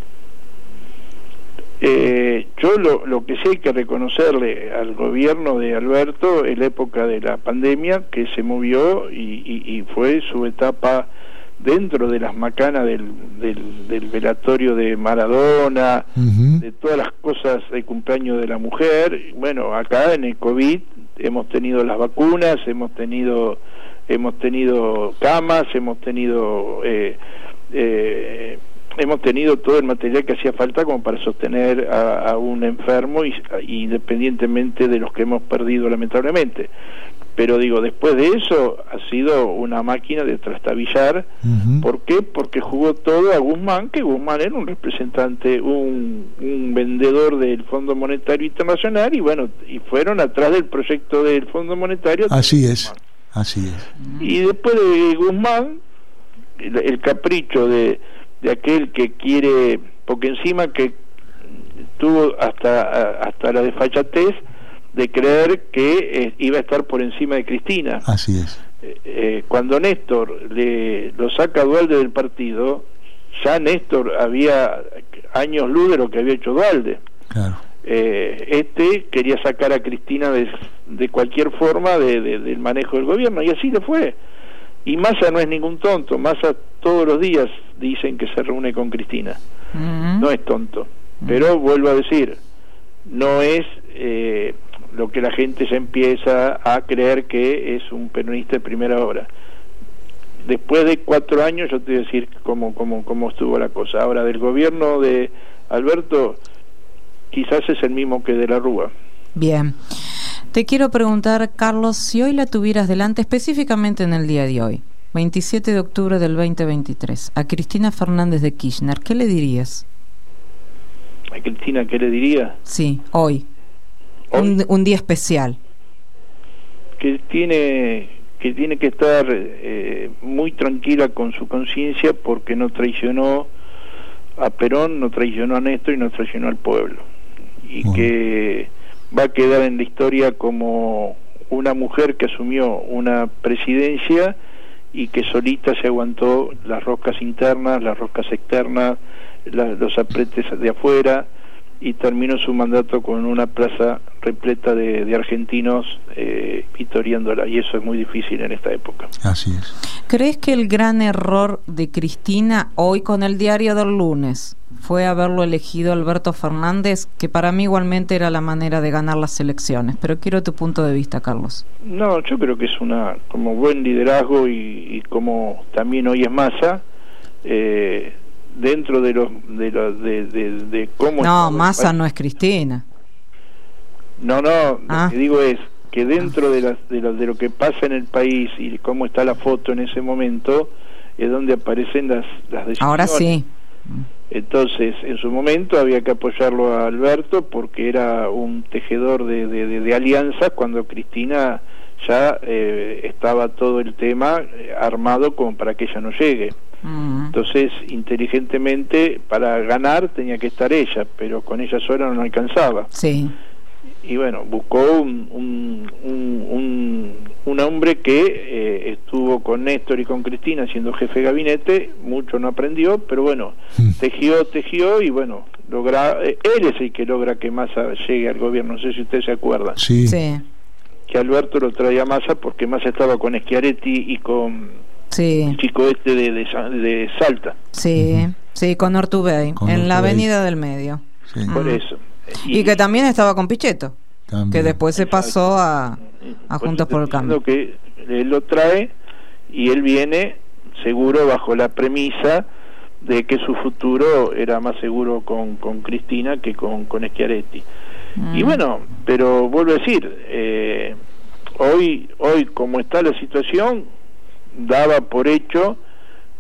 Speaker 5: Eh, yo lo, lo que sí hay que reconocerle al gobierno de Alberto en la época de la pandemia, que se movió y, y, y fue su etapa dentro de las macanas del, del, del velatorio de Maradona,
Speaker 4: Uh-huh.
Speaker 5: de todas las cosas de cumpleaños de la mujer. Bueno, acá en el COVID hemos tenido las vacunas, hemos tenido hemos tenido camas, hemos tenido eh, eh, hemos tenido todo el material que hacía falta como para sostener a, a un enfermo, y, y independientemente de los que hemos perdido lamentablemente. Pero digo, después de eso ha sido una máquina de trastabillar.
Speaker 4: Uh-huh.
Speaker 5: ¿Por qué? Porque jugó todo a Guzmán, que Guzmán era un representante, un, un vendedor del Fondo Monetario Internacional, y bueno, y fueron atrás del proyecto del Fondo Monetario.
Speaker 4: Así es, así es.
Speaker 5: Y después de Guzmán, el, el capricho de, de aquel que quiere, porque encima que tuvo hasta, hasta la desfachatez de creer que eh, iba a estar por encima de Cristina.
Speaker 4: Así es.
Speaker 5: Eh, eh, cuando Néstor le lo saca a Duhalde del partido, ya Néstor había años luz de lo que había hecho Duhalde.
Speaker 4: Claro.
Speaker 5: Eh, este quería sacar a Cristina de, de cualquier forma de, de, del manejo del gobierno, y así le fue. Y Massa no es ningún tonto. Massa todos los días dicen que se reúne con Cristina.
Speaker 3: Uh-huh.
Speaker 5: No es tonto. Pero vuelvo a decir, no es eh, lo que la gente ya empieza a creer que es un peronista de primera hora. Después de cuatro años yo te voy a decir cómo, cómo, cómo estuvo la cosa. Ahora, del gobierno de Alberto, quizás es el mismo que de la Rúa.
Speaker 3: Bien. Te quiero preguntar, Carlos, si hoy la tuvieras delante, específicamente en el día de hoy, veintisiete de octubre del veinte veintitrés, a Cristina Fernández de Kirchner, ¿qué le dirías?
Speaker 5: ¿A Cristina qué le diría?
Speaker 3: Sí, hoy.
Speaker 5: Hoy.
Speaker 3: Un, un día especial.
Speaker 5: Que tiene que tiene que estar eh, muy tranquila con su conciencia, porque no traicionó a Perón, no traicionó a Néstor y no traicionó al pueblo. Y
Speaker 4: Bueno.
Speaker 5: que va a quedar en la historia como una mujer que asumió una presidencia y que solita se aguantó las roscas internas, las roscas externas, la, los apretes de afuera, y terminó su mandato con una plaza repleta de, de argentinos eh, victoriándola, y eso es muy difícil en esta época.
Speaker 4: Así es.
Speaker 3: ¿Crees que el gran error de Cristina hoy con el diario del lunes fue haberlo elegido Alberto Fernández, que para mí igualmente era la manera de ganar las elecciones? Pero quiero tu punto de vista, Carlos.
Speaker 5: No, yo creo que es una como buen liderazgo, y, y como también hoy es Massa, eh, dentro de los de, los, de, de, de cómo
Speaker 3: No, Massa no es Cristina.
Speaker 5: no no
Speaker 3: Ah.
Speaker 5: lo que digo es que dentro de, las, de, lo, de lo que pasa en el país y cómo está la foto en ese momento es donde aparecen las, las decisiones.
Speaker 3: Ahora sí.
Speaker 5: Entonces, en su momento había que apoyarlo a Alberto porque era un tejedor de, de, de, de alianzas, cuando Cristina ya eh, estaba todo el tema eh, armado como para que ella no llegue.
Speaker 3: Mm.
Speaker 5: Entonces, inteligentemente, para ganar tenía que estar ella, pero con ella sola no alcanzaba.
Speaker 3: Sí.
Speaker 5: Y bueno, buscó un, un, un, un, un hombre que eh, estuvo con Néstor y con Cristina siendo jefe de gabinete, mucho no aprendió, pero bueno, tejió, tejió y bueno, logra, eh, él es el que logra que Massa llegue al gobierno. No sé si usted se acuerda.
Speaker 4: Sí.
Speaker 3: Sí.
Speaker 5: Que Alberto lo traía a Massa porque Massa estaba con Schiaretti y con
Speaker 3: Sí.
Speaker 5: el chico este de, de, de Salta.
Speaker 3: Sí.
Speaker 4: Ujú.
Speaker 3: Sí, con Ortubey,
Speaker 4: Con
Speaker 3: en la
Speaker 4: Ortubey.
Speaker 3: avenida del medio.
Speaker 4: Sí.
Speaker 5: Por
Speaker 3: Ah.
Speaker 5: eso.
Speaker 3: Y que también estaba con Pichetto,
Speaker 4: También.
Speaker 3: que después se pasó a, a
Speaker 5: Pues
Speaker 3: Juntos por el
Speaker 5: estoy
Speaker 3: Cambio.
Speaker 5: diciendo que él lo trae y él viene seguro bajo la premisa de que su futuro era más seguro con, con Cristina que con, con Schiaretti.
Speaker 3: Mm.
Speaker 5: Y bueno, pero vuelvo a decir, eh, hoy, hoy como está la situación, daba por hecho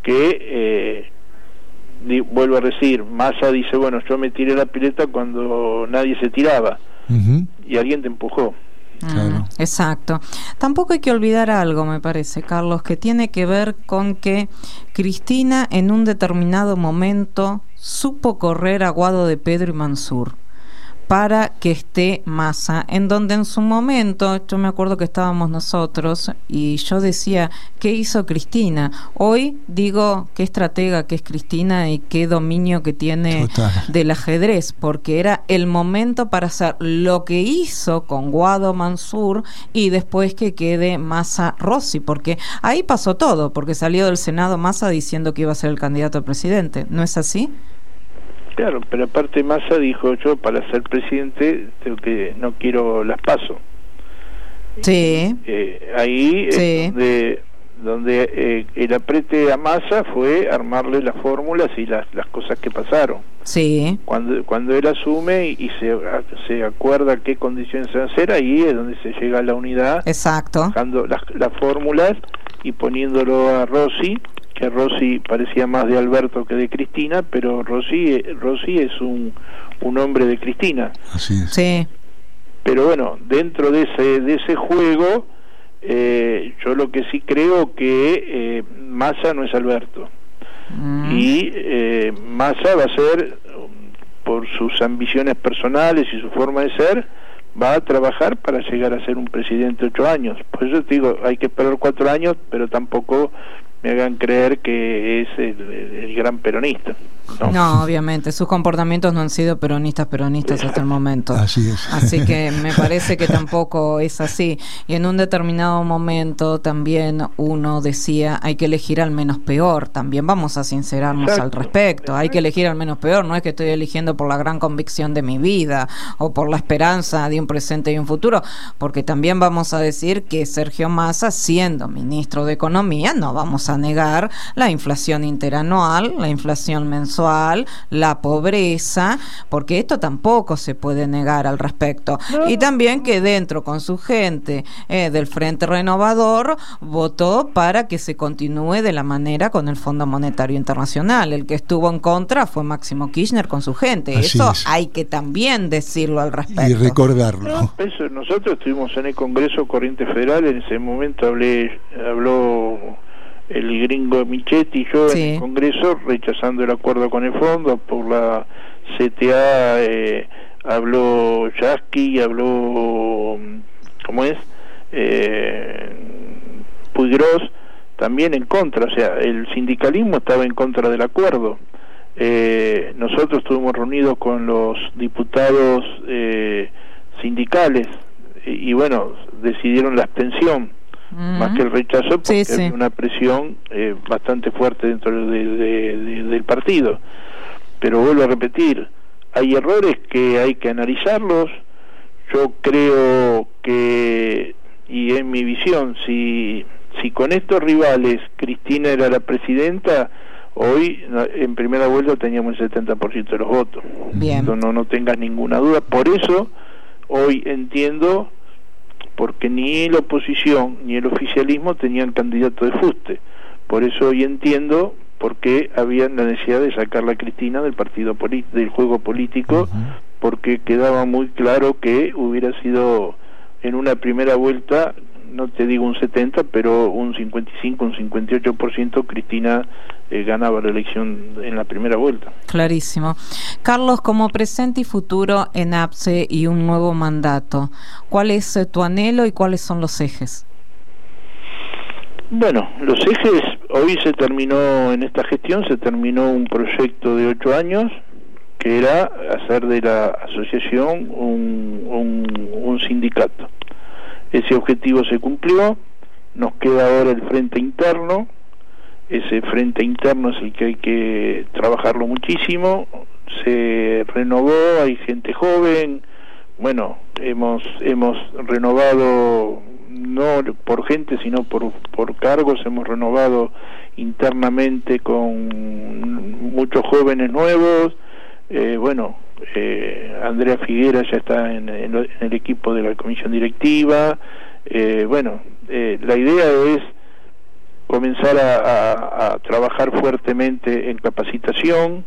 Speaker 5: que, eh, di, vuelvo a decir, Massa dice, bueno, yo me tiré la pileta cuando nadie se tiraba, uh-huh. y alguien te empujó.
Speaker 3: Claro. Exacto. Tampoco hay que olvidar algo, me parece, Carlos, que tiene que ver con que Cristina en un determinado momento supo correr a Guado de Pedro y Mansur para que esté Massa, en donde en su momento, yo me acuerdo que estábamos nosotros y yo decía, ¿qué hizo Cristina? Hoy digo, qué estratega que es Cristina y qué dominio que tiene Total. Del ajedrez, porque era el momento para hacer lo que hizo con Guado Mansur y después que quede Massa Rossi, porque ahí pasó todo, porque salió del Senado Massa diciendo que iba a ser el candidato a presidente, ¿no es así?
Speaker 5: Claro, pero aparte Massa dijo, yo para ser presidente tengo que no quiero las PASO.
Speaker 3: Sí.
Speaker 5: Eh, ahí sí. Es donde, donde eh, el aprete a Massa fue armarle las fórmulas y las, las cosas que pasaron.
Speaker 3: Sí.
Speaker 5: Cuando cuando él asume y, y se, se acuerda qué condiciones se van a hacer, ahí es donde se llega a la unidad.
Speaker 3: Exacto.
Speaker 5: Bajando las, las fórmulas y poniéndolo a Rossi, que Rossi parecía más de Alberto que de Cristina, pero Rossi, Rossi es un, un hombre de Cristina.
Speaker 4: Así es.
Speaker 3: Sí.
Speaker 5: Pero bueno, dentro de ese de ese juego, eh, yo lo que sí creo que eh, Massa no es Alberto. Mm. Y eh, Massa va a ser, por sus ambiciones personales y su forma de ser, va a trabajar para llegar a ser un presidente ocho años. Por eso te digo, hay que esperar cuatro años, pero tampoco me hagan creer que es el, el, el gran peronista. ¿no?
Speaker 3: No, obviamente, sus comportamientos no han sido peronistas, peronistas hasta el momento.
Speaker 4: Así es.
Speaker 3: Así que me parece que tampoco es así. Y en un determinado momento también uno decía, hay que elegir al menos peor. También vamos a sincerarnos Exacto. al respecto. Hay que elegir al menos peor. No es que estoy eligiendo por la gran convicción de mi vida o por la esperanza de un presente y un futuro, porque también vamos a decir que Sergio Massa, siendo ministro de Economía, no vamos a negar la inflación interanual, la inflación mensual, la pobreza, porque esto tampoco se puede negar al respecto. No. Y también que dentro con su gente eh, del Frente Renovador votó para que se continúe de la manera con el Fondo Monetario Internacional. El que estuvo en contra fue Máximo Kirchner con su gente.
Speaker 4: Así
Speaker 3: eso
Speaker 4: es.
Speaker 3: Hay que también decirlo al respecto.
Speaker 4: Y recordarlo.
Speaker 5: No, eso, nosotros estuvimos en el Congreso Corriente Federal, en ese momento hablé, habló el gringo Michetti y yo sí. en el Congreso rechazando el acuerdo con el fondo. Por la C T A eh, habló Yasky, habló, ¿cómo es? Eh, Puigros, también en contra, o sea, el sindicalismo estaba en contra del acuerdo. Eh, nosotros estuvimos reunidos con los diputados eh, sindicales y, y bueno, decidieron la abstención Uh-huh. más que el rechazo, porque sí, sí. hay una presión eh, bastante fuerte dentro de, de, de, del partido. Pero vuelvo a repetir, hay errores que hay que analizarlos. Yo creo que, y en mi visión, si, si con estos rivales Cristina era la presidenta, hoy en primera vuelta teníamos el setenta por ciento de los votos.
Speaker 3: Bien.
Speaker 5: No, no, no tengas ninguna duda. Por eso hoy entiendo, porque ni la oposición ni el oficialismo tenían candidato de fuste. Por eso hoy entiendo por qué había la necesidad de sacar a Cristina del partido del juego político, uh-huh. porque quedaba muy claro que hubiera sido en una primera vuelta, no te digo un setenta, pero un cincuenta y cinco, un cincuenta y ocho por ciento Cristina eh, ganaba la elección en la primera vuelta.
Speaker 3: Clarísimo. Carlos, como presente y futuro en A P S E y un nuevo mandato, ¿cuál es eh, tu anhelo y cuáles son los ejes?
Speaker 5: Bueno, los ejes, hoy se terminó, en esta gestión se terminó un proyecto de ocho años, que era hacer de la asociación un, un, un sindicato. Ese objetivo se cumplió, nos queda ahora el frente interno. Ese frente interno es el que hay que trabajarlo muchísimo. Se renovó, hay gente joven. Bueno, hemos hemos renovado no por gente, sino por por cargos. Hemos renovado internamente con muchos jóvenes nuevos. Eh, bueno, eh, Andrea Figuera ya está en, en, en el equipo de la comisión directiva. Eh, bueno, eh, la idea es comenzar a, a, a trabajar fuertemente en capacitación,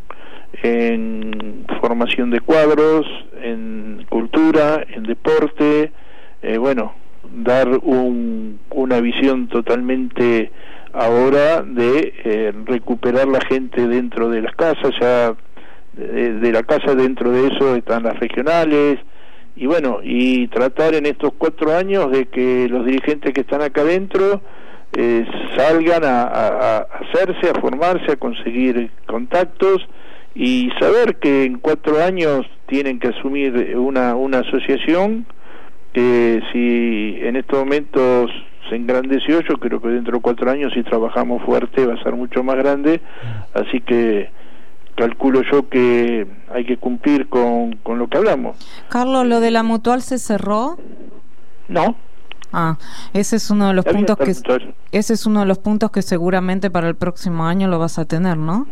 Speaker 5: en formación de cuadros, en cultura, en deporte, eh, bueno, dar un, una visión totalmente ahora de eh, recuperar la gente dentro de las casas, ya de, de la casa dentro de eso están las regionales, y bueno, y tratar en estos cuatro años de que los dirigentes que están acá adentro eh, salgan a, a, a hacerse, a formarse, a conseguir contactos, y saber que en cuatro años tienen que asumir una, una asociación que si en estos momentos se engrandeció, yo creo que dentro de cuatro años, si trabajamos fuerte, va a ser mucho más grande, así que calculo yo que hay que cumplir con, con lo que hablamos.
Speaker 3: Carlos, ¿lo de la mutual se cerró?
Speaker 5: No.
Speaker 3: Ah, ese es uno de los
Speaker 5: Había
Speaker 3: puntos que
Speaker 5: mutual.
Speaker 3: ese es uno de los puntos que seguramente para el próximo año lo vas a tener, ¿no?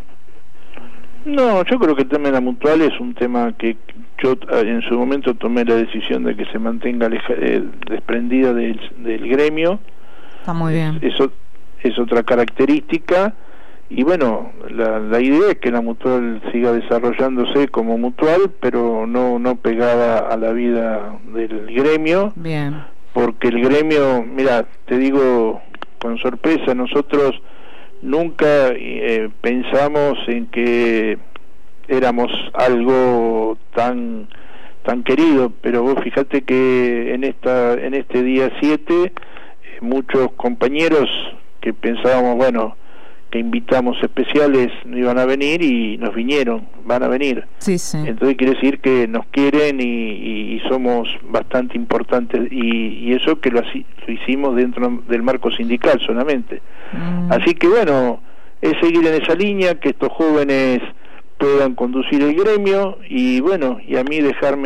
Speaker 5: No, yo creo que el tema de la mutual es un tema que yo en su momento tomé la decisión de que se mantenga leja, eh, desprendida del, del gremio.
Speaker 3: Está muy bien.
Speaker 5: Eso es otra característica, y bueno, la, la idea es que la mutual siga desarrollándose como mutual, pero no, no pegada a la vida del gremio.
Speaker 3: Bien.
Speaker 5: Porque el gremio, mira, te digo con sorpresa, nosotros nunca eh, pensamos en que éramos algo tan tan querido, pero vos fíjate que en esta en este día siete eh, muchos compañeros que pensábamos, bueno, que invitamos especiales no iban a venir, y nos vinieron, van a venir.
Speaker 3: Sí, sí.
Speaker 5: Entonces quiere decir que nos quieren y, y, y somos bastante importantes, y, y eso que lo, lo hicimos dentro del marco sindical solamente. Mm. Así que bueno, es seguir en esa línea, que estos jóvenes puedan conducir el gremio, y bueno, y a mí dejarme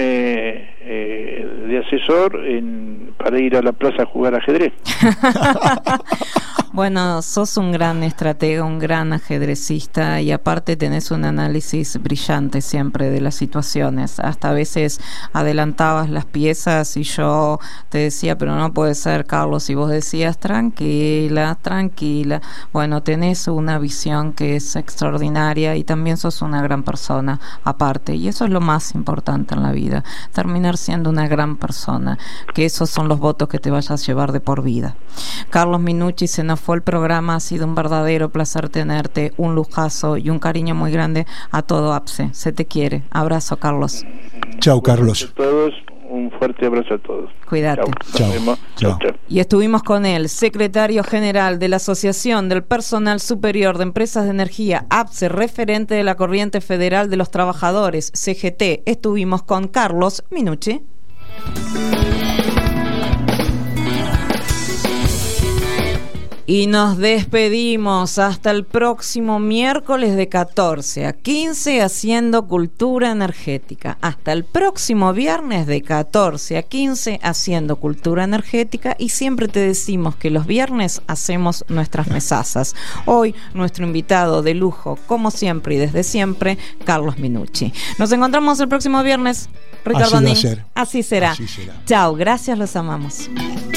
Speaker 5: eh, de asesor en, para ir a la plaza a jugar ajedrez.
Speaker 3: Bueno, sos un gran estratega, un gran ajedrecista, y aparte tenés un análisis brillante siempre de las situaciones. Hasta a veces adelantabas las piezas y yo te decía, pero no puede ser, Carlos, y vos decías, tranquila, tranquila. Bueno, tenés una visión que es extraordinaria, y también sos una gran persona aparte, y eso es lo más importante en la vida, terminar siendo una gran persona, que esos son los votos que te vayas a llevar de por vida. Carlos Minucci, se nos fue el programa, ha sido un verdadero placer tenerte, un lujazo y un cariño muy grande a todo A P S E. Se te quiere. Abrazo, Carlos.
Speaker 4: Chau, Carlos.
Speaker 5: A todos, un fuerte abrazo a todos.
Speaker 3: Cuídate.
Speaker 5: Chau.
Speaker 4: Chau. Chau.
Speaker 5: Chau.
Speaker 3: Y estuvimos con el secretario general de la Asociación del Personal Superior de Empresas de Energía, A P S E, referente de la Corriente Federal de los Trabajadores, C G T. Estuvimos con Carlos Minucci. Y nos despedimos hasta el próximo miércoles de catorce a quince haciendo Cultura Energética. Hasta el próximo viernes de catorce a quince haciendo Cultura Energética, y siempre te decimos que los viernes hacemos nuestras mesazas. Hoy nuestro invitado de lujo, como siempre y desde siempre, Carlos Minucci. Nos encontramos el próximo viernes. Ricardo
Speaker 4: Así va
Speaker 3: Nin.
Speaker 4: a ser.
Speaker 3: Así será.
Speaker 4: Así será.
Speaker 3: Chao, gracias, los amamos.